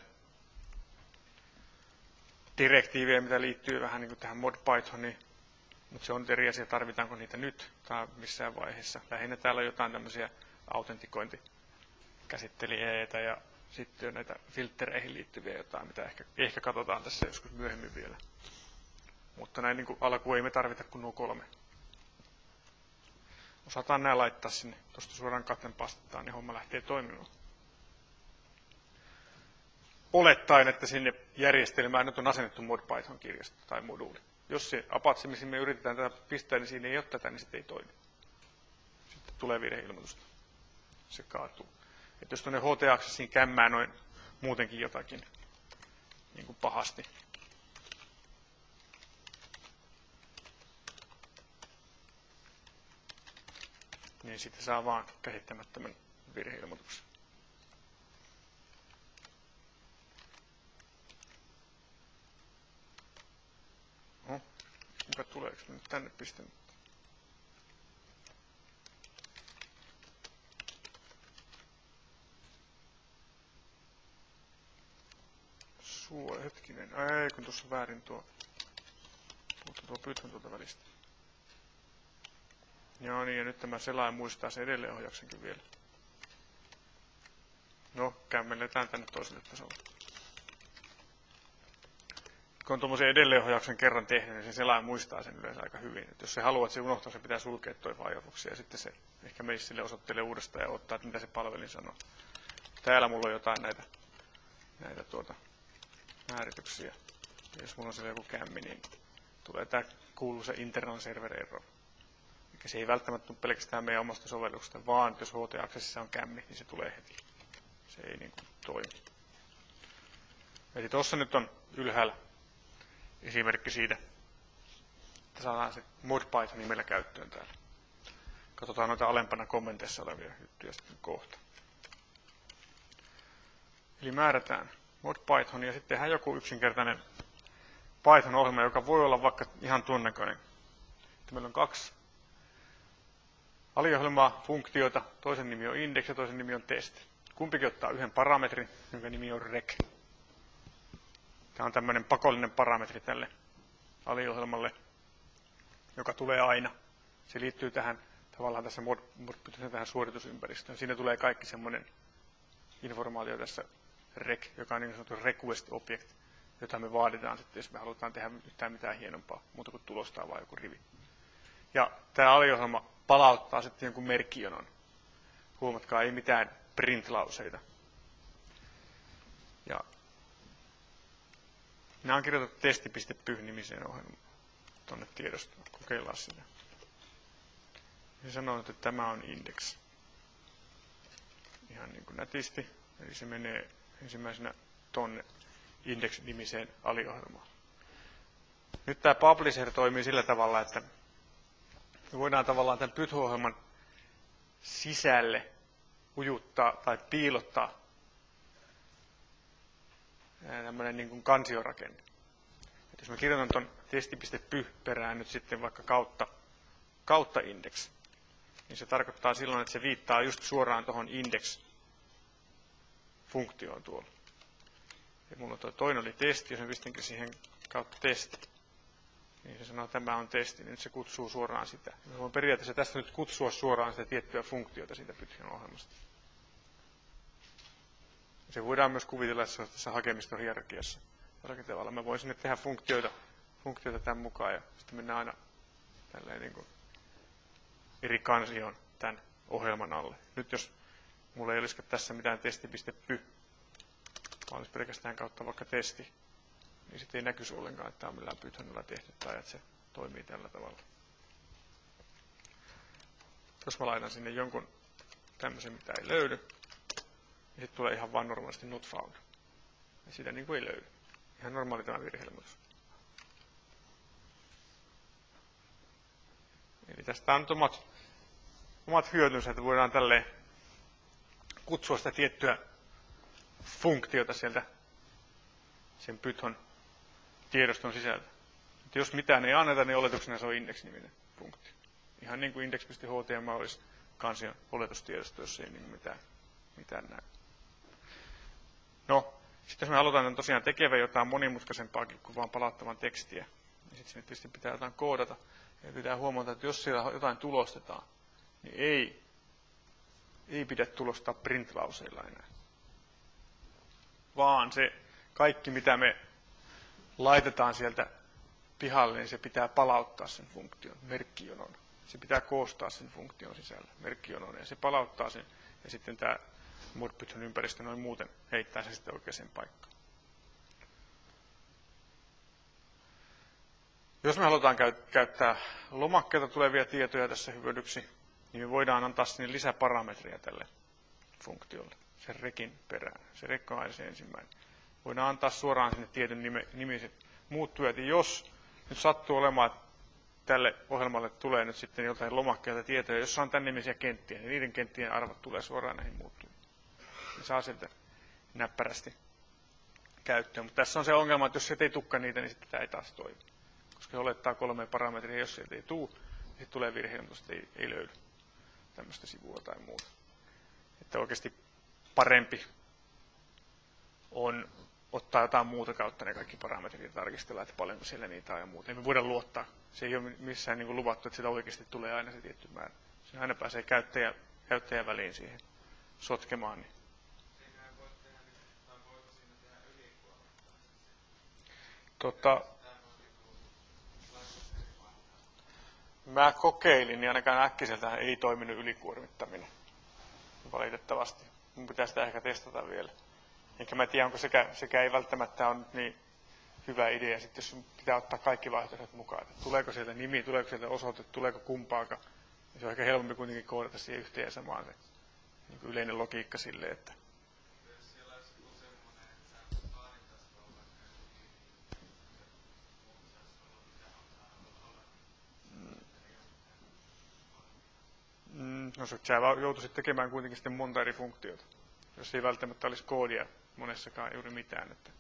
direktiivejä, mitä liittyy vähän niin kuin tähän mod Pythoniin, mutta se on eri asia, tarvitaanko niitä nyt tai missään vaiheessa. Lähinnä täällä on jotain tämmöisiä autentikointikäsittelijöitä ja sitten on näitä filttereihin liittyviä jotain, mitä ehkä katsotaan tässä joskus myöhemmin vielä. Mutta näin niin kuin alkuun ei me tarvita kuin nuo 3. Osataan nämä laittaa sinne, tuosta suoraan katten pastetaan, niin homma lähtee toimimaan. Olettaen, että sinne järjestelmään nyt on asennettu mod Python-kirjasto tai moduuli. Jos se Apache, missä me yritetään tätä pistää, niin siinä ei ole tätä, niin sitten ei toimi. Sitten tulee virheilmoitusta. Se kaatuu. Että jos tuonne HT-aksessiin kämmää noin muutenkin jotakin niin kuin pahasti, niin sitten saa vaan käsittämättömän virheilmoituksen. Kuka tuleeko nyt tänne pistänyt? Hetkinen. Ei, kun tuossa väärin tuo Python tuolta välistä. Joo niin, ja nyt tämä selain muistaa sen edelleenohjauksenkin vielä. No, kämmelletään tänne toiselle tasolle. Kun on tuommoisen edelleenohjauksen kerran tehnyt, niin se selain muistaa sen yleensä aika hyvin. Et jos se haluaa, että se unohtaa, se pitää sulkea toi Firefox ja sitten se ehkä menisi sille osoitteelle uudestaan ja ottaa, että mitä se palvelin sanoo. Täällä mulla on jotain näitä määrityksiä. Ja jos mulla on siellä joku kämmi, niin tulee tämä kuuluisa internal server error. Eli se ei välttämättä tule pelkästään meidän omasta sovelluksesta, vaan jos HT-aksessissa on kämmi, niin se tulee heti. se ei niin kuin toimi. Eli tuossa nyt on ylhäällä esimerkki siitä, että saadaan se ModPython-nimellä käyttöön täällä. Katsotaan noita alempana kommenteissa olevia juttuja sitten kohta. Eli määrätään ModPython ja sitten tehdään joku yksinkertainen Python-ohjelma, joka voi olla vaikka ihan tuon näköinen. Meillä on 2 aliohjelmaa, funktioita, toisen nimi on index ja toisen nimi on test. Kumpikin ottaa yhden parametrin, jonka nimi on rec. Tämä on tämmöinen pakollinen parametri tälle aliohjelmalle, joka tulee aina. Se liittyy tähän tavallaan tässä tähän suoritusympäristöön. Siinä tulee kaikki semmoinen informaatio tässä rec, joka on niin sanottu request object, jota me vaaditaan sitten, jos me halutaan tehdä yhtään mitään hienompaa, muuta kuin tulostaa vain joku rivi. Ja tämä aliohjelma palauttaa sitten jonkun merkkijonon. Huomatkaa, ei mitään print-lauseita. Ja nämä on kirjoitettu testi.py-nimiseen ohjelmaan tuonne tiedostoon. Kokeillaan sitä. Ja sanoo, että tämä on index. Ihan niin kuin nätisti. Eli se menee ensimmäisenä tuonne index-nimiseen aliohjelmaan. Nyt tämä publisher toimii sillä tavalla, että me voidaan tavallaan tämän Python-ohjelman sisälle ujuttaa tai piilottaa tämmöinen niin kuin kansiorakenne. Et jos mä kirjoitan tuon testi.py perään nyt sitten vaikka kautta index, niin se tarkoittaa silloin, että se viittaa just suoraan tuohon index-funktioon tuolla. Ja mulla toinen oli testi, jos mä pistinkin siihen kautta testi, niin se sanoo, että tämä on testi, niin nyt se kutsuu suoraan sitä. Me voin periaatteessa tästä nyt kutsua suoraan sitä tiettyä funktiota siitä Python ohjelmasta. Se voidaan myös kuvitella, että se on tässä hakemiston hierarkiassa. Tällä tavalla mä voin sinne tehdä funktioita tämän mukaan ja sitten mennään aina tälleen niin kuin eri kansioon tämän ohjelman alle. Nyt jos mulla ei olisikaan tässä mitään testi.py, vaan olisi pelkästään kautta vaikka testi, niin sitten ei näkyisi ollenkaan, että tämä on millään Pythonilla tehty tai että se toimii tällä tavalla. Jos mä laitan sinne jonkun tämmöisen, mitä ei löydy, niin sitten tulee ihan vaan normaalisti not found. Ja sitä niin kuin ei löydy. Ihan normaali tämä virheilmoitus. Eli tästä on omat hyötynsä, että voidaan tälleen kutsua sitä tiettyä funktiota sieltä sen Python tiedoston sisältä. Että jos mitään ei anneta, niin oletuksena se on index-niminen funktio. Ihan niin kuin index.html olisi kansion oletustiedosto, jos ei niin mitään näy. No, sitten jos me halutaan tosiaan tekevän jotain monimutkaisempaakin kuin vaan palauttavan tekstiä, niin sitten sinne tietysti pitää jotain koodata. Ja pitää huomata, että jos siellä jotain tulostetaan, niin ei pidä tulostaa print-lauseilla enää. Vaan se kaikki, mitä me laitetaan sieltä pihalle, niin se pitää palauttaa sen funktion, merkkijonon. Se pitää koostaa sen funktion sisällä, merkkijonon, ja se palauttaa sen. Ja sitten tämä ModPython ympäristö noin muuten heittää sen sitten oikeaan paikkaan. Jos me halutaan käyttää lomakkeelta tulevia tietoja tässä hyödyksi, niin me voidaan antaa sinne lisäparametreja tälle funktiolle, sen rekin perään. Se rek on aina se ensimmäinen. Voidaan antaa suoraan sinne tietyn nimiset muuttujat. Ja jos nyt sattuu olemaan, että tälle ohjelmalle tulee nyt sitten jotain lomakkeelta tietoja, jossa on tämän nimisiä kenttiä, niin niiden kenttien arvot tulee suoraan näihin muuttujiin. Ne saa sieltä näppärästi käyttöön. Mutta tässä on se ongelma, että jos sieltä ei tukka niitä, niin sitten tämä ei taas toimi. Koska se olettaa 3 parametria, jos sieltä ei tule, niin sitten tulee virhe, mutta ei löydy tämmöistä sivua tai muuta. Että oikeasti parempi on ottaa jotain muuta kautta ne kaikki parametrit ja tarkistella, että paljonko siellä niitä on ja muuta. Ei me voida luottaa. Se ei ole missään niin kuin luvattu, että sitä oikeasti tulee aina se tietty määrä. Se aina pääsee käyttäjän väliin siihen sotkemaan. Niin. Mä kokeilin, niin ainakaan äkkiseltä ei toiminut ylikuormittaminen. Valitettavasti. Mun pitää sitä ehkä testata vielä. Enkä mä tiedä, onko sekä ei välttämättä ole niin hyvä idea, sitten jos pitää ottaa kaikki vaihtoehdot mukaan. Että tuleeko sieltä nimi, tuleeko sieltä osoite, tuleeko kumpaakaan. Se on ehkä helpompi kuitenkin koodata siihen yhteen ja samaan se niin yleinen logiikka sille, että No se joutuisi tekemään kuitenkin sitten monta eri funktiota, jos ei välttämättä olisi koodia monessakaan juuri mitään. Että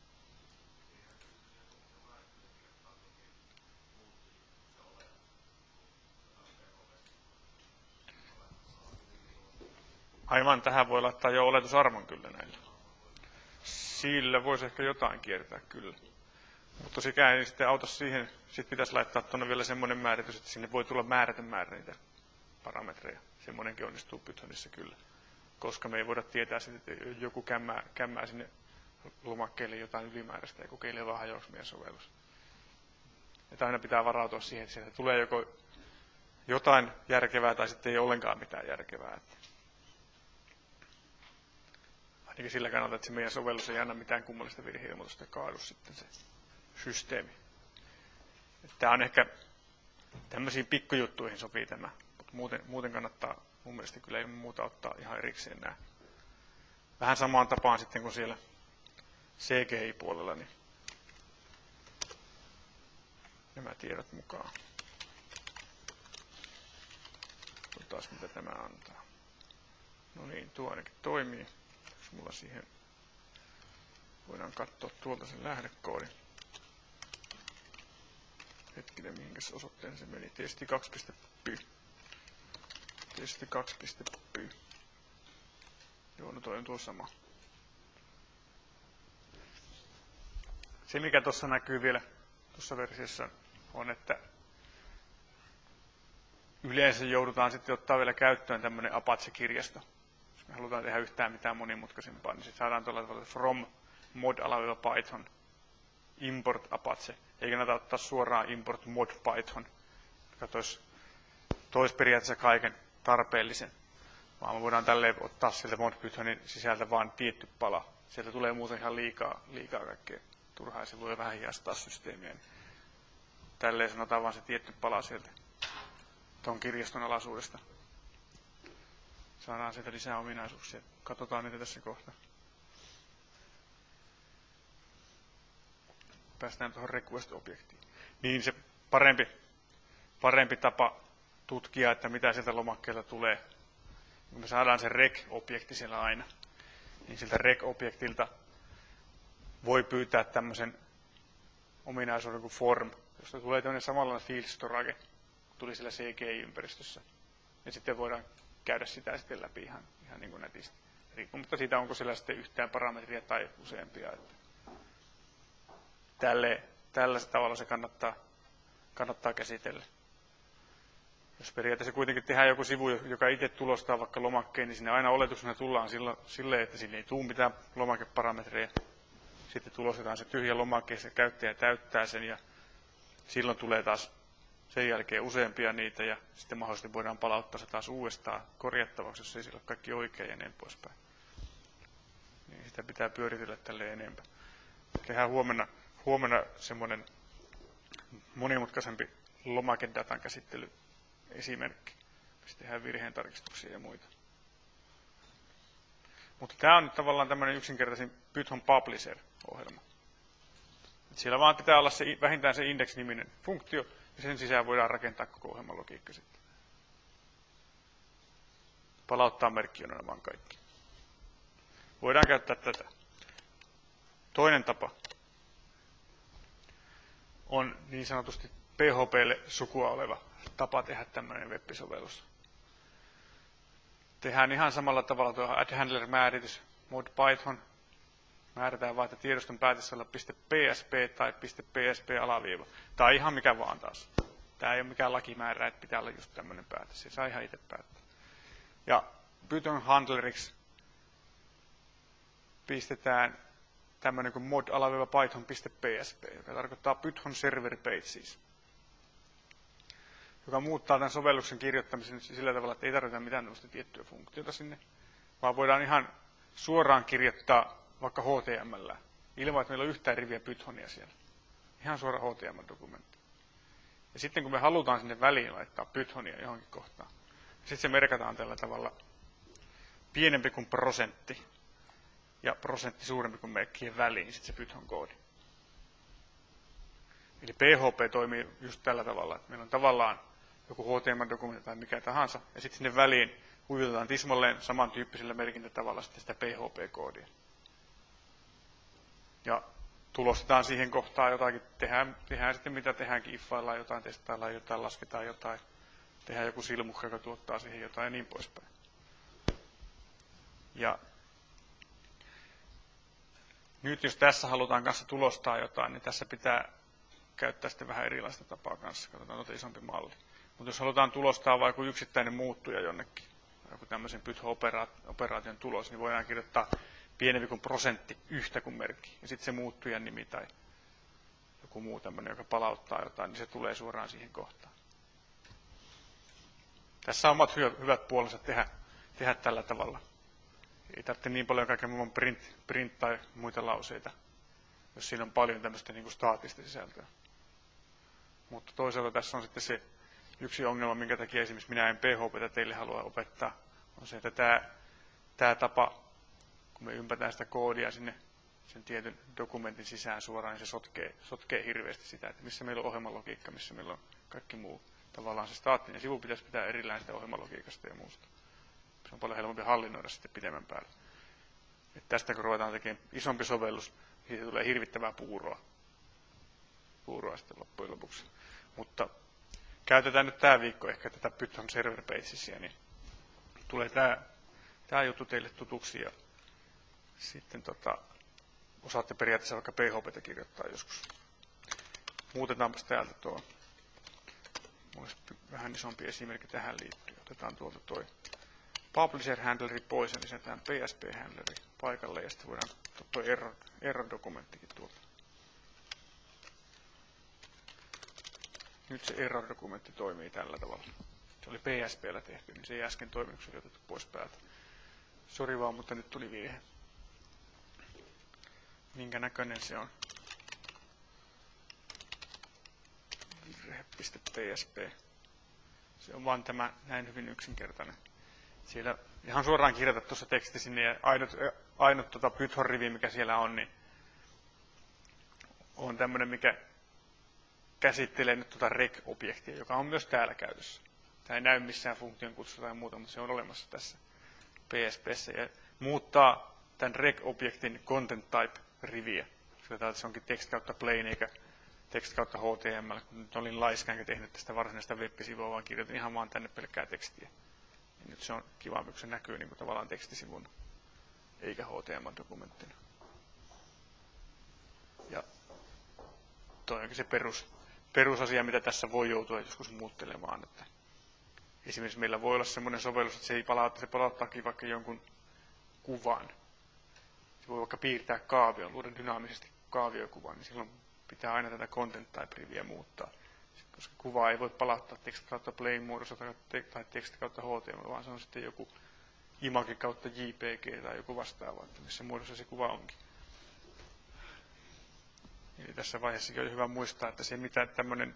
aivan tähän voi laittaa jo oletusarvon kyllä näillä. Sillä voisi ehkä jotain kiertää kyllä. Mutta sekään ei sitten auta siihen. Sitten pitäisi laittaa tuonne vielä semmoinen määritys, että sinne voi tulla määrätön määrä niitä parametreja. Semmoinenkin onnistuu Pythonissa kyllä. Koska me ei voida tietää, että joku kämmää sinne lomakkeelle jotain ylimääräistä ja kokeilee vaan hajoaksi meidän sovellus. Että aina pitää varautua siihen, että sieltä tulee joko jotain järkevää tai sitten ei ollenkaan mitään järkevää. Ainakin sillä kannalta, että se meidän sovellus ei anna mitään kummallista virhe-ilmoitusta ja kaadu sitten se systeemi. Tämä on ehkä tämmöisiin pikkujuttuihin sopii tämä, mutta muuten kannattaa mun mielestä kyllä ilman muuta ottaa ihan erikseen nämä. Vähän samaan tapaan sitten kuin siellä CGI-puolella, niin nämä tiedot mukaan. Taas mitä tämä antaa. No niin, tuo ainakin toimii. Jos mulla siihen voidaan katsoa tuolta sen lähdekoodin. Hetkinen, mihinkäs osoitteen se meni. Testi2.py. Testi2.py. Joo, no toi on tuo sama. Se mikä tuossa näkyy vielä tuossa versiossa on, että yleensä joudutaan sitten ottaa vielä käyttöön tämmöinen Apache-kirjasto. Jos me halutaan tehdä yhtään mitään monimutkaisempaa, niin sitten saadaan tuolla tavalla from mod-python import Apache. Eikä kannata ottaa suoraan import mod Python, joka toisi periaatteessa kaiken tarpeellisen. Vaan me voidaan tälleen ottaa sieltä mod Pythonin sisältä vain tietty pala. Sieltä tulee muuten ihan liikaa kaikkea turhaa ja se voi vähän hiastaa systeemiä. Tälleen sanotaan vain se tietty pala sieltä tuon kirjaston alaisuudesta. Saadaan sieltä lisää ominaisuuksia. Katsotaan niitä tässä kohtaa. Päästään tuohon request-objektiin. Niin se parempi tapa tutkia, että mitä sieltä lomakkeelta tulee. Kun me saadaan se rec-objekti siellä aina, niin siltä rec-objektilta voi pyytää tämmöisen ominaisuuden kuin form, josta tulee tämmöinen samanlainen field storage, tuli siellä CGI-ympäristössä. Ja sitten voidaan käydä sitä sitten läpi ihan niin kuin netisti. Riippumatta siitä, onko siellä sitten yhtään parametria tai useampia. Tällä tavalla se kannattaa käsitellä. Jos periaatteessa kuitenkin tehdään joku sivu, joka itse tulostaa vaikka lomakkeen, niin sinne aina oletuksena tullaan silleen, että sinne ei tule mitään lomakeparametreja. Sitten tulostetaan se tyhjä lomake, se käyttäjä täyttää sen ja silloin tulee taas sen jälkeen useampia niitä ja sitten mahdollisesti voidaan palauttaa se taas uudestaan korjattavaksi, jos ei sillä ole kaikki oikein ja niin poispäin. Niin sitä pitää pyöritellä tälleen enempää. Tehdään huomenna semmoinen monimutkaisempi lomakedatan käsittelyesimerkki. Sitten tehdään virheen tarkistuksia ja muita. Mutta tämä on nyt tavallaan tämmöinen yksinkertaisin Python Publisher-ohjelma. Siellä vaan pitää olla vähintään se index-niminen funktio, ja sen sisään voidaan rakentaa koko ohjelman logiikka sitten. Palauttaa merkkijonana vaan kaikki. Voidaan käyttää tätä. Toinen tapa on niin sanotusti PHP:lle sukua oleva tapa tehdä tämmöinen web-sovellus. Tehdään ihan samalla tavalla tuo addhandler-määritys, mod Python. Määrätään vaan, että tiedoston päätössä olla .psp tai .psp-alaviiva. Tai ihan mikä vaan taas. Tämä ei ole mikään lakimäärä, että pitää olla just tämmöinen päätös. Se saa ihan itse päättää. Ja Python handleriksi pistetään tämmöinen kuin mod-python.psp, joka tarkoittaa Python server pages, joka muuttaa tämän sovelluksen kirjoittamisen sillä tavalla, että ei tarvita mitään tämmöistä tiettyä funktiota sinne, vaan voidaan ihan suoraan kirjoittaa vaikka HTML, ilman että meillä on yhtään riviä Pythonia siellä. Ihan suora HTML-dokumentti. Ja sitten kun me halutaan sinne väliin laittaa Pythonia johonkin kohtaan, sitten se merkataan tällä tavalla pienempi kuin prosentti ja prosentti suurempi kuin merkkien väliin, sitten se Python-koodi. Eli PHP toimii just tällä tavalla, että meillä on tavallaan joku HTML-dokumentti tai mikä tahansa, ja sitten sinne väliin kuivitetaan tismalleen samantyyppisellä merkintätavalla sitten sitä PHP-koodia. Ja tulostetaan siihen kohtaan jotakin, tehdään sitten mitä tehdäänkin, iffaillaan jotain, testaillaan jotain, lasketaan jotain, tehdään joku silmukka, joka tuottaa siihen jotain ja niin poispäin. Ja nyt jos tässä halutaan kanssa tulostaa jotain, niin tässä pitää käyttää sitten vähän erilaista tapaa kanssa. Katsotaan isompi malli. Mutta jos halutaan tulostaa vaikka yksittäinen muuttuja jonnekin, joku tämmöisen Python-operaation tulos, niin voidaan kirjoittaa pienempi kuin prosentti yhtä kuin merkki. Ja sitten se muuttujan nimi tai joku muu tämmöinen, joka palauttaa jotain, niin se tulee suoraan siihen kohtaan. Tässä on omat hyvät puolensa tehdä tällä tavalla. Ei tarvitse niin paljon kaiken muun print tai muita lauseita, jos siinä on paljon tämmöistä niin kuin staattista sisältöä. Mutta toisaalta tässä on sitten se yksi ongelma, minkä takia esimerkiksi minä en PHP:tä teille halua opettaa, on se, että tämä tapa, kun me ympätään sitä koodia sinne sen tietyn dokumentin sisään suoraan, niin se sotkee hirveästi sitä, että missä meillä on ohjelmalogiikka, missä meillä on kaikki muu. Tavallaan se staattinen sivu pitäisi pitää erillään sitä ohjelmalogiikasta ja muusta. Se on paljon helpompi hallinnoida sitten pidemmän päälle. Et tästä kun ruvetaan tekemään isompi sovellus, niin siitä tulee hirvittävää puuroa sitten loppujen lopuksi. Mutta käytetään nyt tämä viikko ehkä tätä Python Server Pagesia, niin tulee tämä juttu teille tutuksi ja sitten osaatte periaatteessa vaikka PHP:tä kirjoittaa joskus. Muutetaanpas täältä tuo. Olisi vähän isompi esimerkki tähän liittyen. Otetaan tuolta tuo Publisher Handleri pois ja lisätään PSP Handleri paikalle ja sitten voidaan tuo error-dokumenttikin tuolta. Nyt se error-dokumentti toimii tällä tavalla. Se oli PSP:llä tehty, niin se ei äsken toiminut, se oli otettu pois päältä. Sori vaan, mutta nyt tuli virhe. Minkä näköinen se on? Virhe.psp. Se on vaan tämä näin hyvin yksinkertainen. Siellä ihan suoraan kirjata tuossa teksti sinne ja ainut Python-rivi, mikä siellä on, niin on tämmöinen, mikä käsittelee nyt rec-objektia, joka on myös täällä käytössä. Tämä ei näy missään funktion kutsussa tai muuta, mutta se on olemassa tässä PSP:ssä ja muuttaa tämän rec-objektin content type-riviä. Sillä se onkin text kautta plain eikä text kautta HTML. Kun nyt olin laiska enkä tehnyt tästä varsinaista web-sivua, vaan kirjoitin ihan vaan tänne pelkkää tekstiä. Ja nyt se on kiva, kun se näkyy niin kuin tavallaan tekstisivuna, eikä HTML-dokumenttina. Ja toi onkin se perusasia, mitä tässä voi joutua joskus muuttelemaan. Että esimerkiksi meillä voi olla sellainen sovellus, että se palauttaakin vaikka jonkun kuvan. Se voi vaikka piirtää kaavion, luoda dynaamisesti kaaviokuvan, niin silloin pitää aina tätä content type-riviä muuttaa. Koska kuvaa ei voi palauttaa text kautta plain muodossa tai text kautta HTML, vaan se on sitten joku image kautta JPG tai joku vastaava, että missä muodossa se kuva onkin. Eli tässä vaiheessa on hyvä muistaa, että se mitä tämmöinen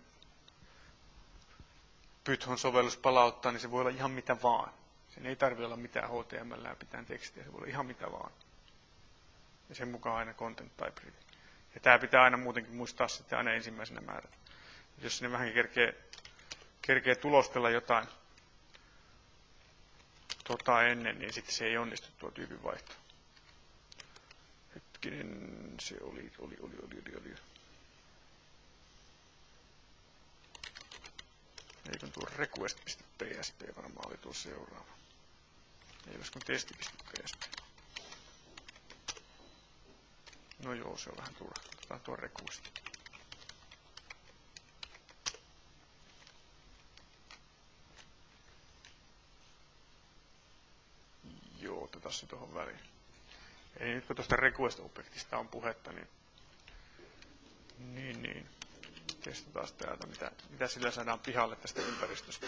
Python-sovellus palauttaa, niin se voi olla ihan mitä vaan. Sen ei tarvitse olla mitään HTML ja pitää tekstiä, se voi olla ihan mitä vaan. Ja sen mukaan aina content type rivi. Ja tämä pitää aina muutenkin muistaa sitten aina ensimmäisenä määrätä. Jos sinne vähän kerkee tulostella jotain ennen, niin sitten se ei onnistu tuo tyypinvaihto. Hetkinen, se oli. Eikö tuo request.psp varmaan oli tuo seuraava. Ei olisiko testi.psp. No joo, se on vähän turha. Otetaan tuo request. Joo, otetaan se tuohon väliin. Eli nyt kun tuosta request-objektista on puhetta, niin testataan täältä, mitä sillä saadaan pihalle tästä ympäristöstä.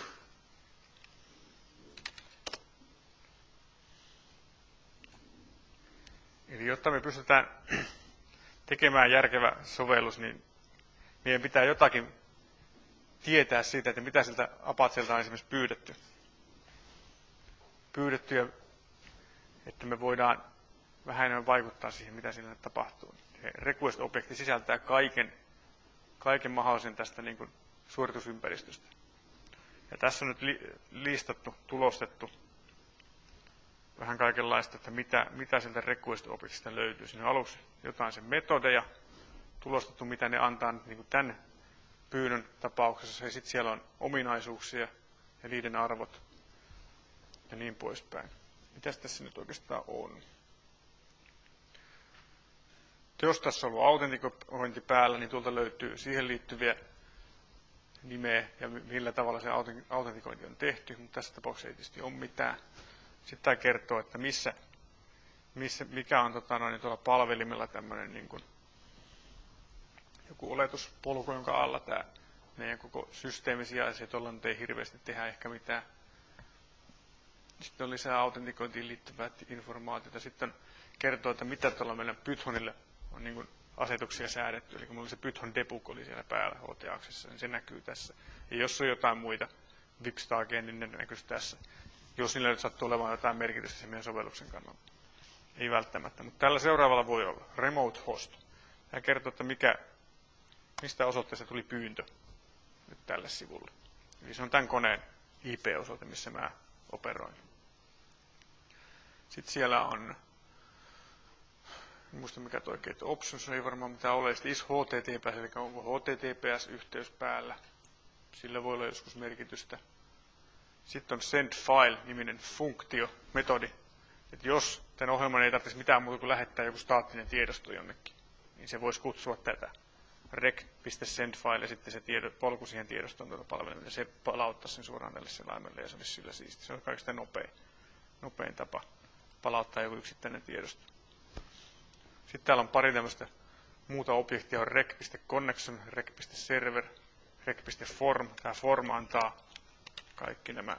Eli jotta me pystytään tekemään järkevä sovellus, niin meidän pitää jotakin tietää siitä, että mitä siltä Apacelta on esimerkiksi pyydetty, että me voidaan vähän enemmän vaikuttaa siihen, mitä sillä tapahtuu. Request-objekti sisältää kaiken mahdollisen tästä niin kuin suoritusympäristöstä. Ja tässä on nyt listattu, tulostettu vähän kaikenlaista, että mitä sieltä request objectista löytyy. Siinä on aluksi jotain sen metodeja, tulostettu mitä ne antaa niin kuin tämän pyynnön tapauksessa, ja sitten siellä on ominaisuuksia ja niiden arvot ja niin poispäin. Mitäs tässä nyt oikeastaan on? Jos tässä on ollut autentikointi päällä, niin tuolta löytyy siihen liittyviä nimeä ja millä tavalla se autentikointi on tehty, mutta tässä tapauksessa ei tietysti ole mitään. Sitten tämä kertoo, että mikä on tuolla palvelimella tämmöinen niin kuin joku oletuspolku, jonka alla tämä meidän koko systeemi sijaitsee. Tuolla nyt ei hirveästi tehdä ehkä mitään. Sitten on lisää autentikointiin liittyvää informaatiota. Sitten kertoo, että mitä tuolla meidän Pythonille on niin kuin asetuksia säädetty. Eli kun mulla se Python debug oli siellä päällä HT-aksessa, niin se näkyy tässä. Ja jos on jotain muita Vipstageja, niin ne näkyisi tässä. Jos niillä nyt sattuu olemaan jotain merkitystä sen meidän sovelluksen kannalta. Ei välttämättä, mutta tällä seuraavalla voi olla remote host. Tämä kertoo, että mistä osoitteesta tuli pyyntö nyt tälle sivulle. Eli se on tämän koneen IP-osoite, missä mä operoin. Sitten siellä on, en muista mikä tuo oikein, options ei varmaan mitään ole. Sitten is HTTPS, eli onko HTTPS-yhteys päällä. Sillä voi olla joskus merkitystä. Sitten on sendFile-niminen funktio, metodi. Että jos tämän ohjelman ei tarvitsisi mitään muuta kuin lähettää joku staattinen tiedosto jonnekin, niin se voisi kutsua tätä rec.sendFile ja sitten se polku siihen tiedostoon tuota palvelimelle. Se palauttaisi sen suoraan tälle selaimelle ja se olisi sillä siisti. Se on kaikista nopein tapa palauttaa joku yksittäinen tiedosto. Sitten täällä on pari tämmöistä muuta objektia, on rec.connection, rec.server, rec.form. Tämä form antaa kaikki nämä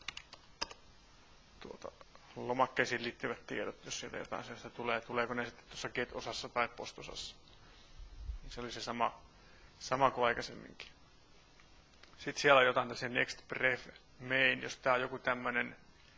lomakkeisiin liittyvät tiedot, jos sieltä jotain sellaista tulee. Tuleeko ne sitten tuossa get-osassa tai post-osassa. Se oli se sama kuin aikaisemminkin. Sitten siellä on jotain tällaisia next pref main, jos tämä on joku tämmöinen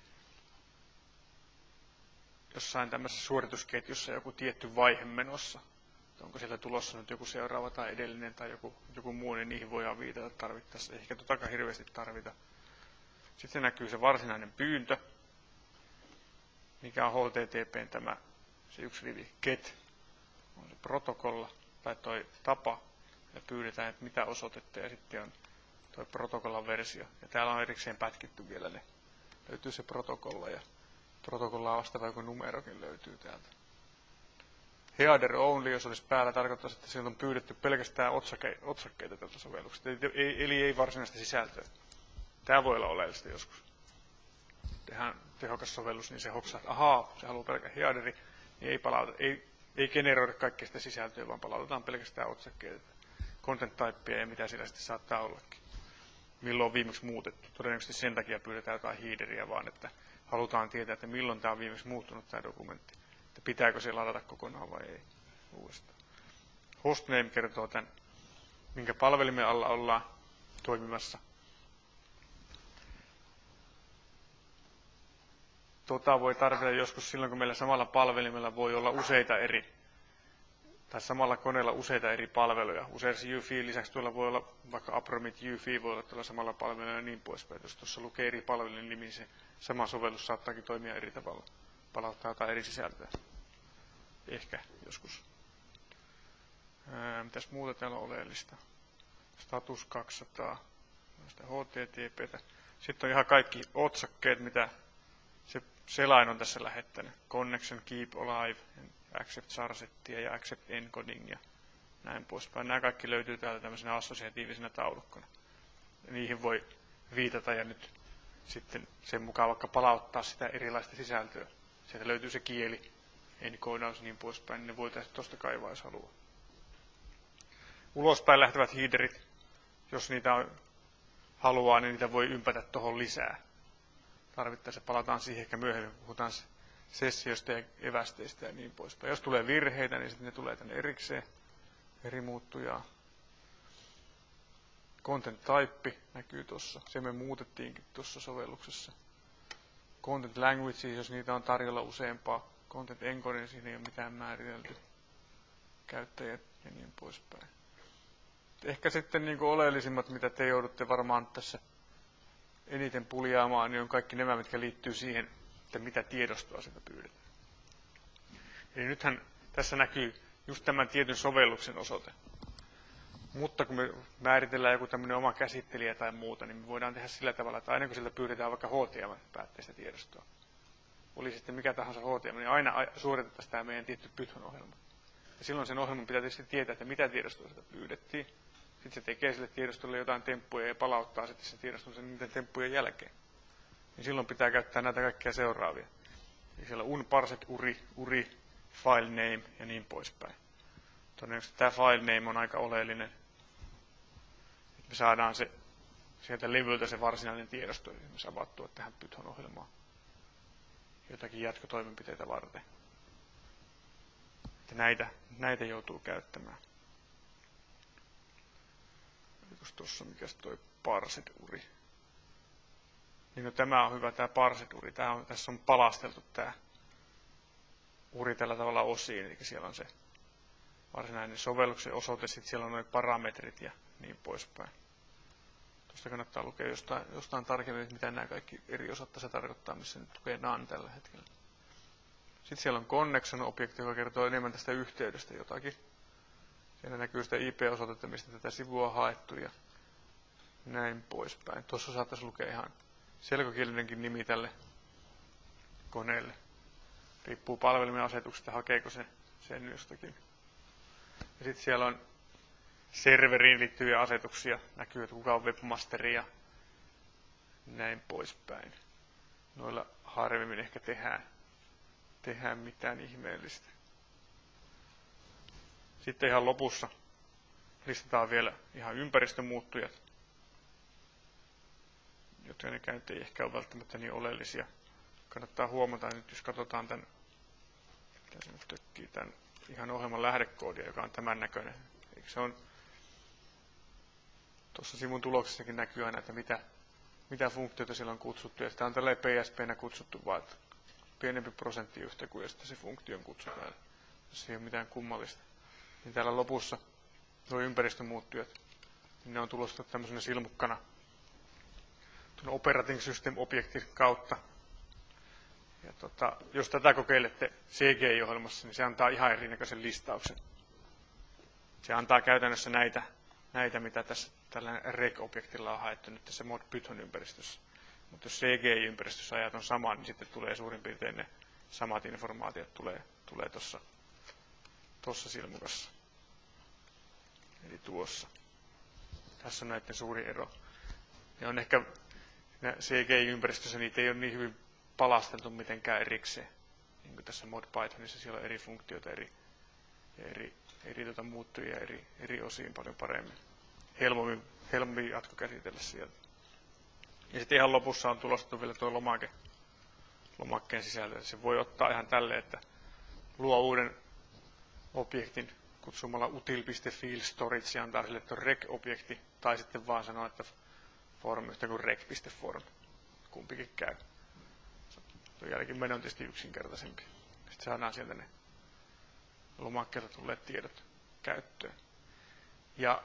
jossain tämmöisessä suoritusketjussa joku tietty vaihe menossa. Onko siellä tulossa nyt joku seuraava tai edellinen tai joku muu, niin niihin voidaan viitata tarvittaessa. Eikä totakaan hirveästi tarvita. Sitten näkyy se varsinainen pyyntö, mikä on HTTPn tämä, se yksi rivi, get, on se protokolla tai toi tapa, ja pyydetään, että mitä osoitetta, ja sitten on toi protokollan versio. Ja täällä on erikseen pätkitty vielä ne. Löytyy se protokolla, ja protokollaa vastaava joku numerokin löytyy täältä. Header only, jos olisi päällä, tarkoittaa, että sieltä on pyydetty pelkästään otsakkeita tältä sovelluksesta, eli ei varsinaista sisältöä. Tämä voi olla oleellista joskus. Tehdään tehokas sovellus, niin se hoksaa, että ahaa, se haluaa pelkkä headeri, niin ei generoida kaikkea sitä sisältöä, vaan palautetaan pelkästään otsakkeita, content typeja ja mitä siellä sitten saattaa ollakin. Milloin on viimeksi muutettu. Todennäköisesti sen takia pyydetään jotain headeriä, vaan että halutaan tietää, että milloin tämä on viimeksi muuttunut tämä dokumentti. Että pitääkö se ladata kokonaan vai ei uudestaan. Hostname kertoo tämän, minkä palvelimen alla ollaan toimimassa. Voi tarvita joskus silloin, kun meillä samalla palvelimella voi olla samalla koneella useita eri palveluja. Useissa UEFI lisäksi tuolla voi olla, vaikka Apromit UEFI voi olla tuolla samalla palvelulla ja niin poispäin. Jos tuossa lukee eri palvelujen nimi, niin se sama sovellus saattaakin toimia eri tavalla. Palauttaa jotain eri sisältöä. Ehkä joskus. Mitäs muuta täällä on oleellista? Status 200. HTTPtä. Sitten on ihan kaikki otsakkeet, mitä se selain on tässä lähettänyt. Connection, keep alive, accept charsettia ja accept encoding ja näin poispäin. Nämä kaikki löytyy täältä tämmöisenä assosiatiivisena taulukkona. Niihin voi viitata ja nyt sitten sen mukaan vaikka palauttaa sitä erilaista sisältöä. Sieltä löytyy se kieli, enkoodaus ja niin poispäin, niin ne voitaisiin tuosta kaivaa, jos haluaa. Ulospäin lähtevät headerit, jos niitä haluaa, niin niitä voi ympätä tuohon lisää. Tarvittaessa palataan siihen ehkä myöhemmin, puhutaan sessioista ja evästeistä ja niin poispäin. Jos tulee virheitä, niin sitten ne tulee tänne erikseen, eri muuttujaa. Content type näkyy tuossa, se me muutettiinkin tuossa sovelluksessa. Content language, jos niitä on tarjolla useampaa. Content encoding, siinä ei ole mitään määritelty. Käyttäjät ja niin poispäin. Ehkä sitten niin kuin oleellisimmat, mitä te joudutte varmaan tässä eniten puljaamaan, niin on kaikki nämä, mitkä liittyy siihen että mitä tiedostoa sieltä pyydetään. Eli nythän tässä näkyy just tämän tietyn sovelluksen osoite. Mutta kun me määritellään joku tämmöinen oma käsittelijä tai muuta, niin me voidaan tehdä sillä tavalla, että aina kun sieltä pyydetään vaikka HTML-päätteistä tiedostoa, oli sitten mikä tahansa HTML, niin aina suoritettaisiin tämä meidän tietty Python-ohjelma. Ja silloin sen ohjelman pitää tietysti tietää, että mitä tiedostoa sieltä pyydettiin. Sitten se tekee sille tiedostolle jotain temppuja ja palauttaa sitten sen tiedoston sen niiden temppujen jälkeen. Niin silloin pitää käyttää näitä kaikkia seuraavia. Eli siellä unparsec, uri, file name ja niin poispäin. Todennäköisesti tämä file name on aika oleellinen. Me saadaan se sieltä levyltä se varsinainen tiedosto, eli me savattua tähän Python-ohjelmaan jotakin jatkotoimenpiteitä varten. Että näitä joutuu käyttämään. Olikos tuossa mikäs toi parsed-uri? Niin no, tämä on hyvä, tämä parsed-uri. Tässä on palasteltu tämä uri tällä tavalla osiin, eli siellä on se varsinainen sovelluksen osoite, sitten siellä on nuo parametrit ja niin poispäin. Tuosta kannattaa lukea jostain tarkemmin, mitä nämä kaikki eri osat tässä tarkoittaa, missä nyt lukee none tällä hetkellä. Sitten siellä on connection-objekti, joka kertoo enemmän tästä yhteydestä jotakin. Siellä näkyy sitä IP-osoitetta, mistä tätä sivua on haettu ja näin poispäin. Tuossa saattaisi lukea ihan selkokielinenkin nimi tälle koneelle. Riippuu palvelimen asetuksesta, hakeeko se sen jostakin. Ja sitten siellä on serveriin liittyviä asetuksia. Näkyy, että kuka on webmasteri ja näin poispäin. Noilla harvemmin ehkä tehdään mitään ihmeellistä. Sitten ihan lopussa listataan vielä ihan ympäristömuuttujat, jotka ne ei ehkä ole välttämättä niin oleellisia. Kannattaa huomata, että nyt jos katsotaan tämän, mitä se nyt tökkii, tämän ihan ohjelman lähdekoodia, joka on tämän näköinen. Eikö se on tuossa sivun tuloksessakin näkyy aina, että mitä funktioita siellä on kutsuttu. Ja sitä on tällä PSP:nä kutsuttu vaan, että pienempi prosenttiyhtä kuin sitten se funktion kutsutaan. Jos ei ole mitään kummallista. Niin täällä lopussa nuo ympäristömuuttujat, niin ne on tulossa tämmöisenä silmukkana tuon operating system objektin kautta. Ja jos tätä kokeilette CGI-ohjelmassa, niin se antaa ihan erinäköisen listauksen. Se antaa käytännössä näitä mitä tässä tällainen rec-objektilla on haettu nyt tässä mod Python-ympäristössä. Mutta jos CGI-ympäristössä ajat on sama, niin sitten tulee suurin piirtein ne samat informaatiot tulee tuossa silmukassa. Eli tuossa. Tässä on näiden suuri ero. Ja on ehkä CGI-ympäristössä niitä ei ole niin hyvin palasteltu mitenkään erikseen. Niin kuin tässä mod Pythonissa siellä on eri funktioita, eri muuttujia eri osiin paljon paremmin. Helpommin jatkokäsitellä sieltä. Ja sitten ihan lopussa on tulostettu vielä tuo lomakkeen sisältö. Se voi ottaa ihan tälle, että luo uuden objektin kutsumalla util.field.storage ja antaa sille tuon rec-objekti, tai sitten vaan sanoa, että form yhtä kuin rec.form. Kumpikin käy. Tuo jälkimmäinen on tietysti yksinkertaisempi. Sitten saadaan sieltä ne lomakkeelta tulleet tiedot käyttöön. Ja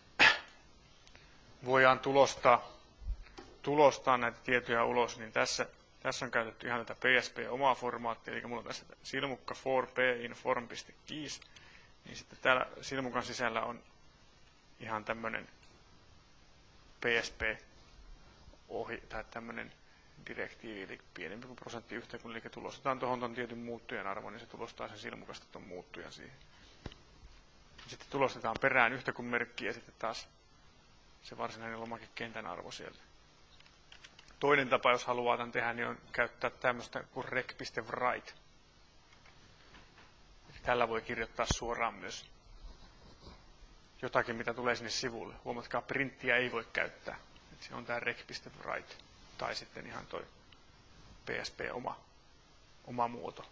voidaan tulostaa näitä tietoja ulos, niin tässä on käytetty ihan tätä PSP-omaa formaattia, eli mulla on tässä silmukka for p-inform.keys, niin sitten täällä silmukan sisällä on ihan tämmöinen PSP-ohi tai tämmöinen direktiivi, eli pienempi kuin prosenttiyhtä, kun eli tulostetaan tuohon tietyn muuttujan arvo, niin se tulostaa sen silmukasta tuon muuttujan siihen. Sitten tulostetaan perään yhtä kuin merkki ja sitten taas se varsinainen lomakekentän arvo sieltä. Toinen tapa, jos haluaa tämän tehdä, niin on käyttää tämmöistä kuin rec.write. Tällä voi kirjoittaa suoraan myös jotakin, mitä tulee sinne sivulle. Huomatkaa, printtiä ei voi käyttää. Se on tämä rec.write tai sitten ihan toi PSP-oma muoto.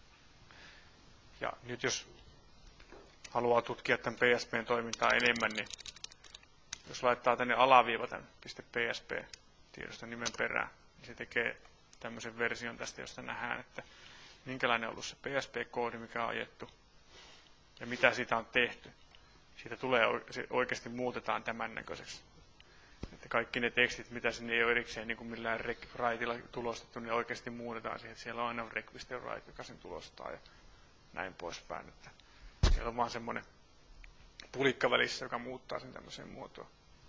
Ja nyt jos haluaa tutkia tämän PSPn toimintaa enemmän, niin jos laittaa tänne alaviiva tämän .psp-tiedoston nimen perään, niin se tekee tämmöisen version tästä, josta nähdään, että minkälainen on ollut se PSP-koodi, mikä on ajettu ja mitä siitä on tehty. Siitä tulee, se oikeasti muutetaan tämän näköiseksi. Että kaikki ne tekstit, mitä sinne ei ole erikseen niin kuin millään rec-writeilla tulostettu, niin oikeasti muunnetaan siihen, että siellä on aina rec.write, joka sen tulostaa ja näin poispäin. Että siellä on vaan semmoinen pulikka välissä, joka muuttaa sen tämmöiseen muotoon.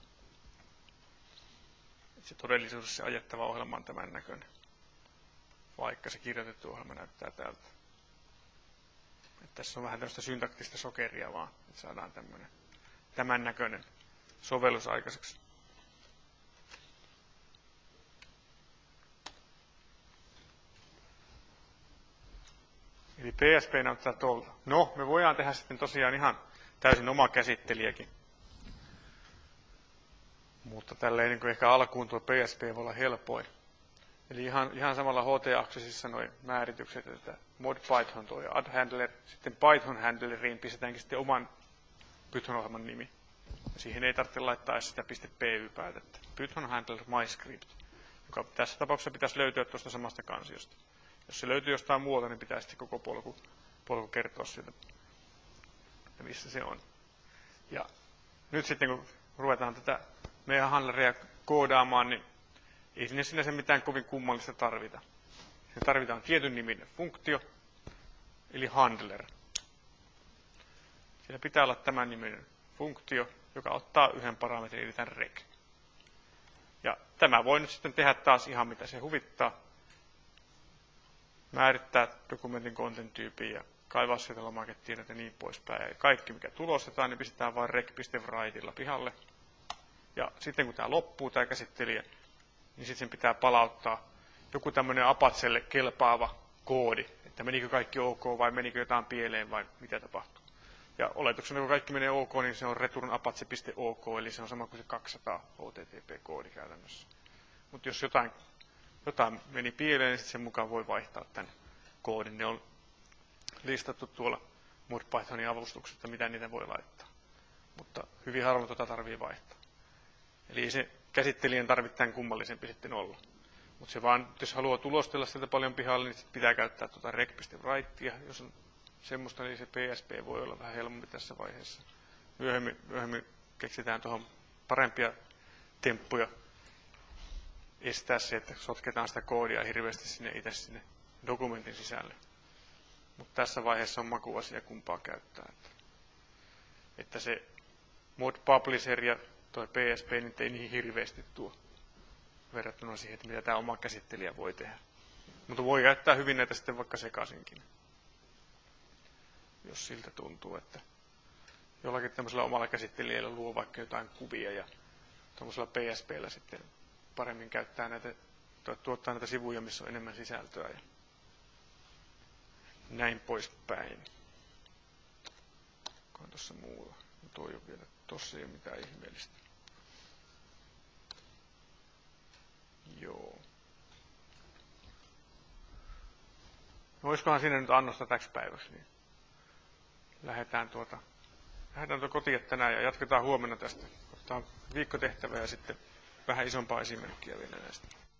Että se todellisuudessa se ajettava ohjelma on tämän näköinen, vaikka se kirjoitettu ohjelma näyttää tältä. Että tässä on vähän tämmöistä syntaktista sokeria vaan, että saadaan tämän näköinen sovellus aikaiseksi. Eli PSP näyttää tuolta. No, me voidaan tehdä sitten tosiaan ihan täysin oma käsittelijäkin. Mutta tälleen niin kuin ehkä alkuun tuo PSP voi olla helpoin. Eli ihan samalla HT-aksesissa nuo määritykset, että mod Python tuo add handler, sitten Python handleriin pistetäänkin sitten oman Python-ohjelman nimi. Ja siihen ei tarvitse laittaa edes sitä .py-päätettä. Python handler my script, joka tässä tapauksessa pitäisi löytyä tuosta samasta kansiosta. Jos se löytyy jostain muualta, niin pitää sitten koko polku kertoa siitä, että missä se on. Ja nyt sitten kun ruvetaan tätä meidän handleria koodaamaan, niin ei sinne mitään kovin kummallista tarvita. Se tarvitaan tietyn niminen funktio, eli handler. Siellä pitää olla tämän niminen funktio, joka ottaa yhden parametrin, eli tämän rec. Ja tämä voi nyt sitten tehdä taas ihan mitä se huvittaa. Määrittää dokumentin content-tyypin ja kaivaa sieltä lomaketiedot ja niin poispäin. Ja kaikki mikä tulostetaan, niin pistetään vain rec.writeilla pihalle. Ja sitten kun tämä loppuu, tämä käsittelijä, niin sitten sen pitää palauttaa joku tämmöinen Apatselle kelpaava koodi, että menikö kaikki ok vai menikö jotain pieleen vai mitä tapahtuu. Ja oletuksena kun kaikki menee ok, niin se on return apache.ok, eli se on sama kuin se 200 HTTP-koodi käytännössä. Mutta jos jotain meni pieleen, niin sitten sen mukaan voi vaihtaa tämän koodin. Ne on listattu tuolla ModPythonin avustuksessa, mitä niitä voi laittaa. Mutta hyvin harvoin tarvii vaihtaa. Eli se käsittelijän tarvitse tämän kummallisempi sitten olla. Mutta se vaan, jos haluaa tulostella sieltä paljon pihalle, niin pitää käyttää tuota rec.writea. Jos on semmoista, niin se PSP voi olla vähän helpompi tässä vaiheessa. Myöhemmin keksitään tuohon parempia temppuja estää se, että sotketaan sitä koodia hirveästi sinne dokumentin sisälle. Mutta tässä vaiheessa on makuasia kumpaa käyttää. Että se mod publisher ja tuo PSP nyt ei niin hirveästi tuo verrattuna siihen, että mitä tämä oma käsittelijä voi tehdä. Mutta voi käyttää hyvin näitä sitten vaikka sekaisinkin. Jos siltä tuntuu, että jollakin tämmöisellä omalla käsittelijällä luo vaikka jotain kuvia ja tuollaisella PSPllä sitten paremmin käyttää näitä, tuottaa näitä sivuja, missä on enemmän sisältöä ja näin poispäin. Onkohan tuossa muulla? Tuo ei ole vielä, tuossa ei ole mitään ihmeellistä. Joo. No olisikohan siinä nyt annosta täksi päiväksi, niin lähdetään tuota kotiin tänään ja jatketaan huomenna tästä. Otetaan viikkotehtävää ja sitten vähän isompaa esimerkkiä vielä näistä.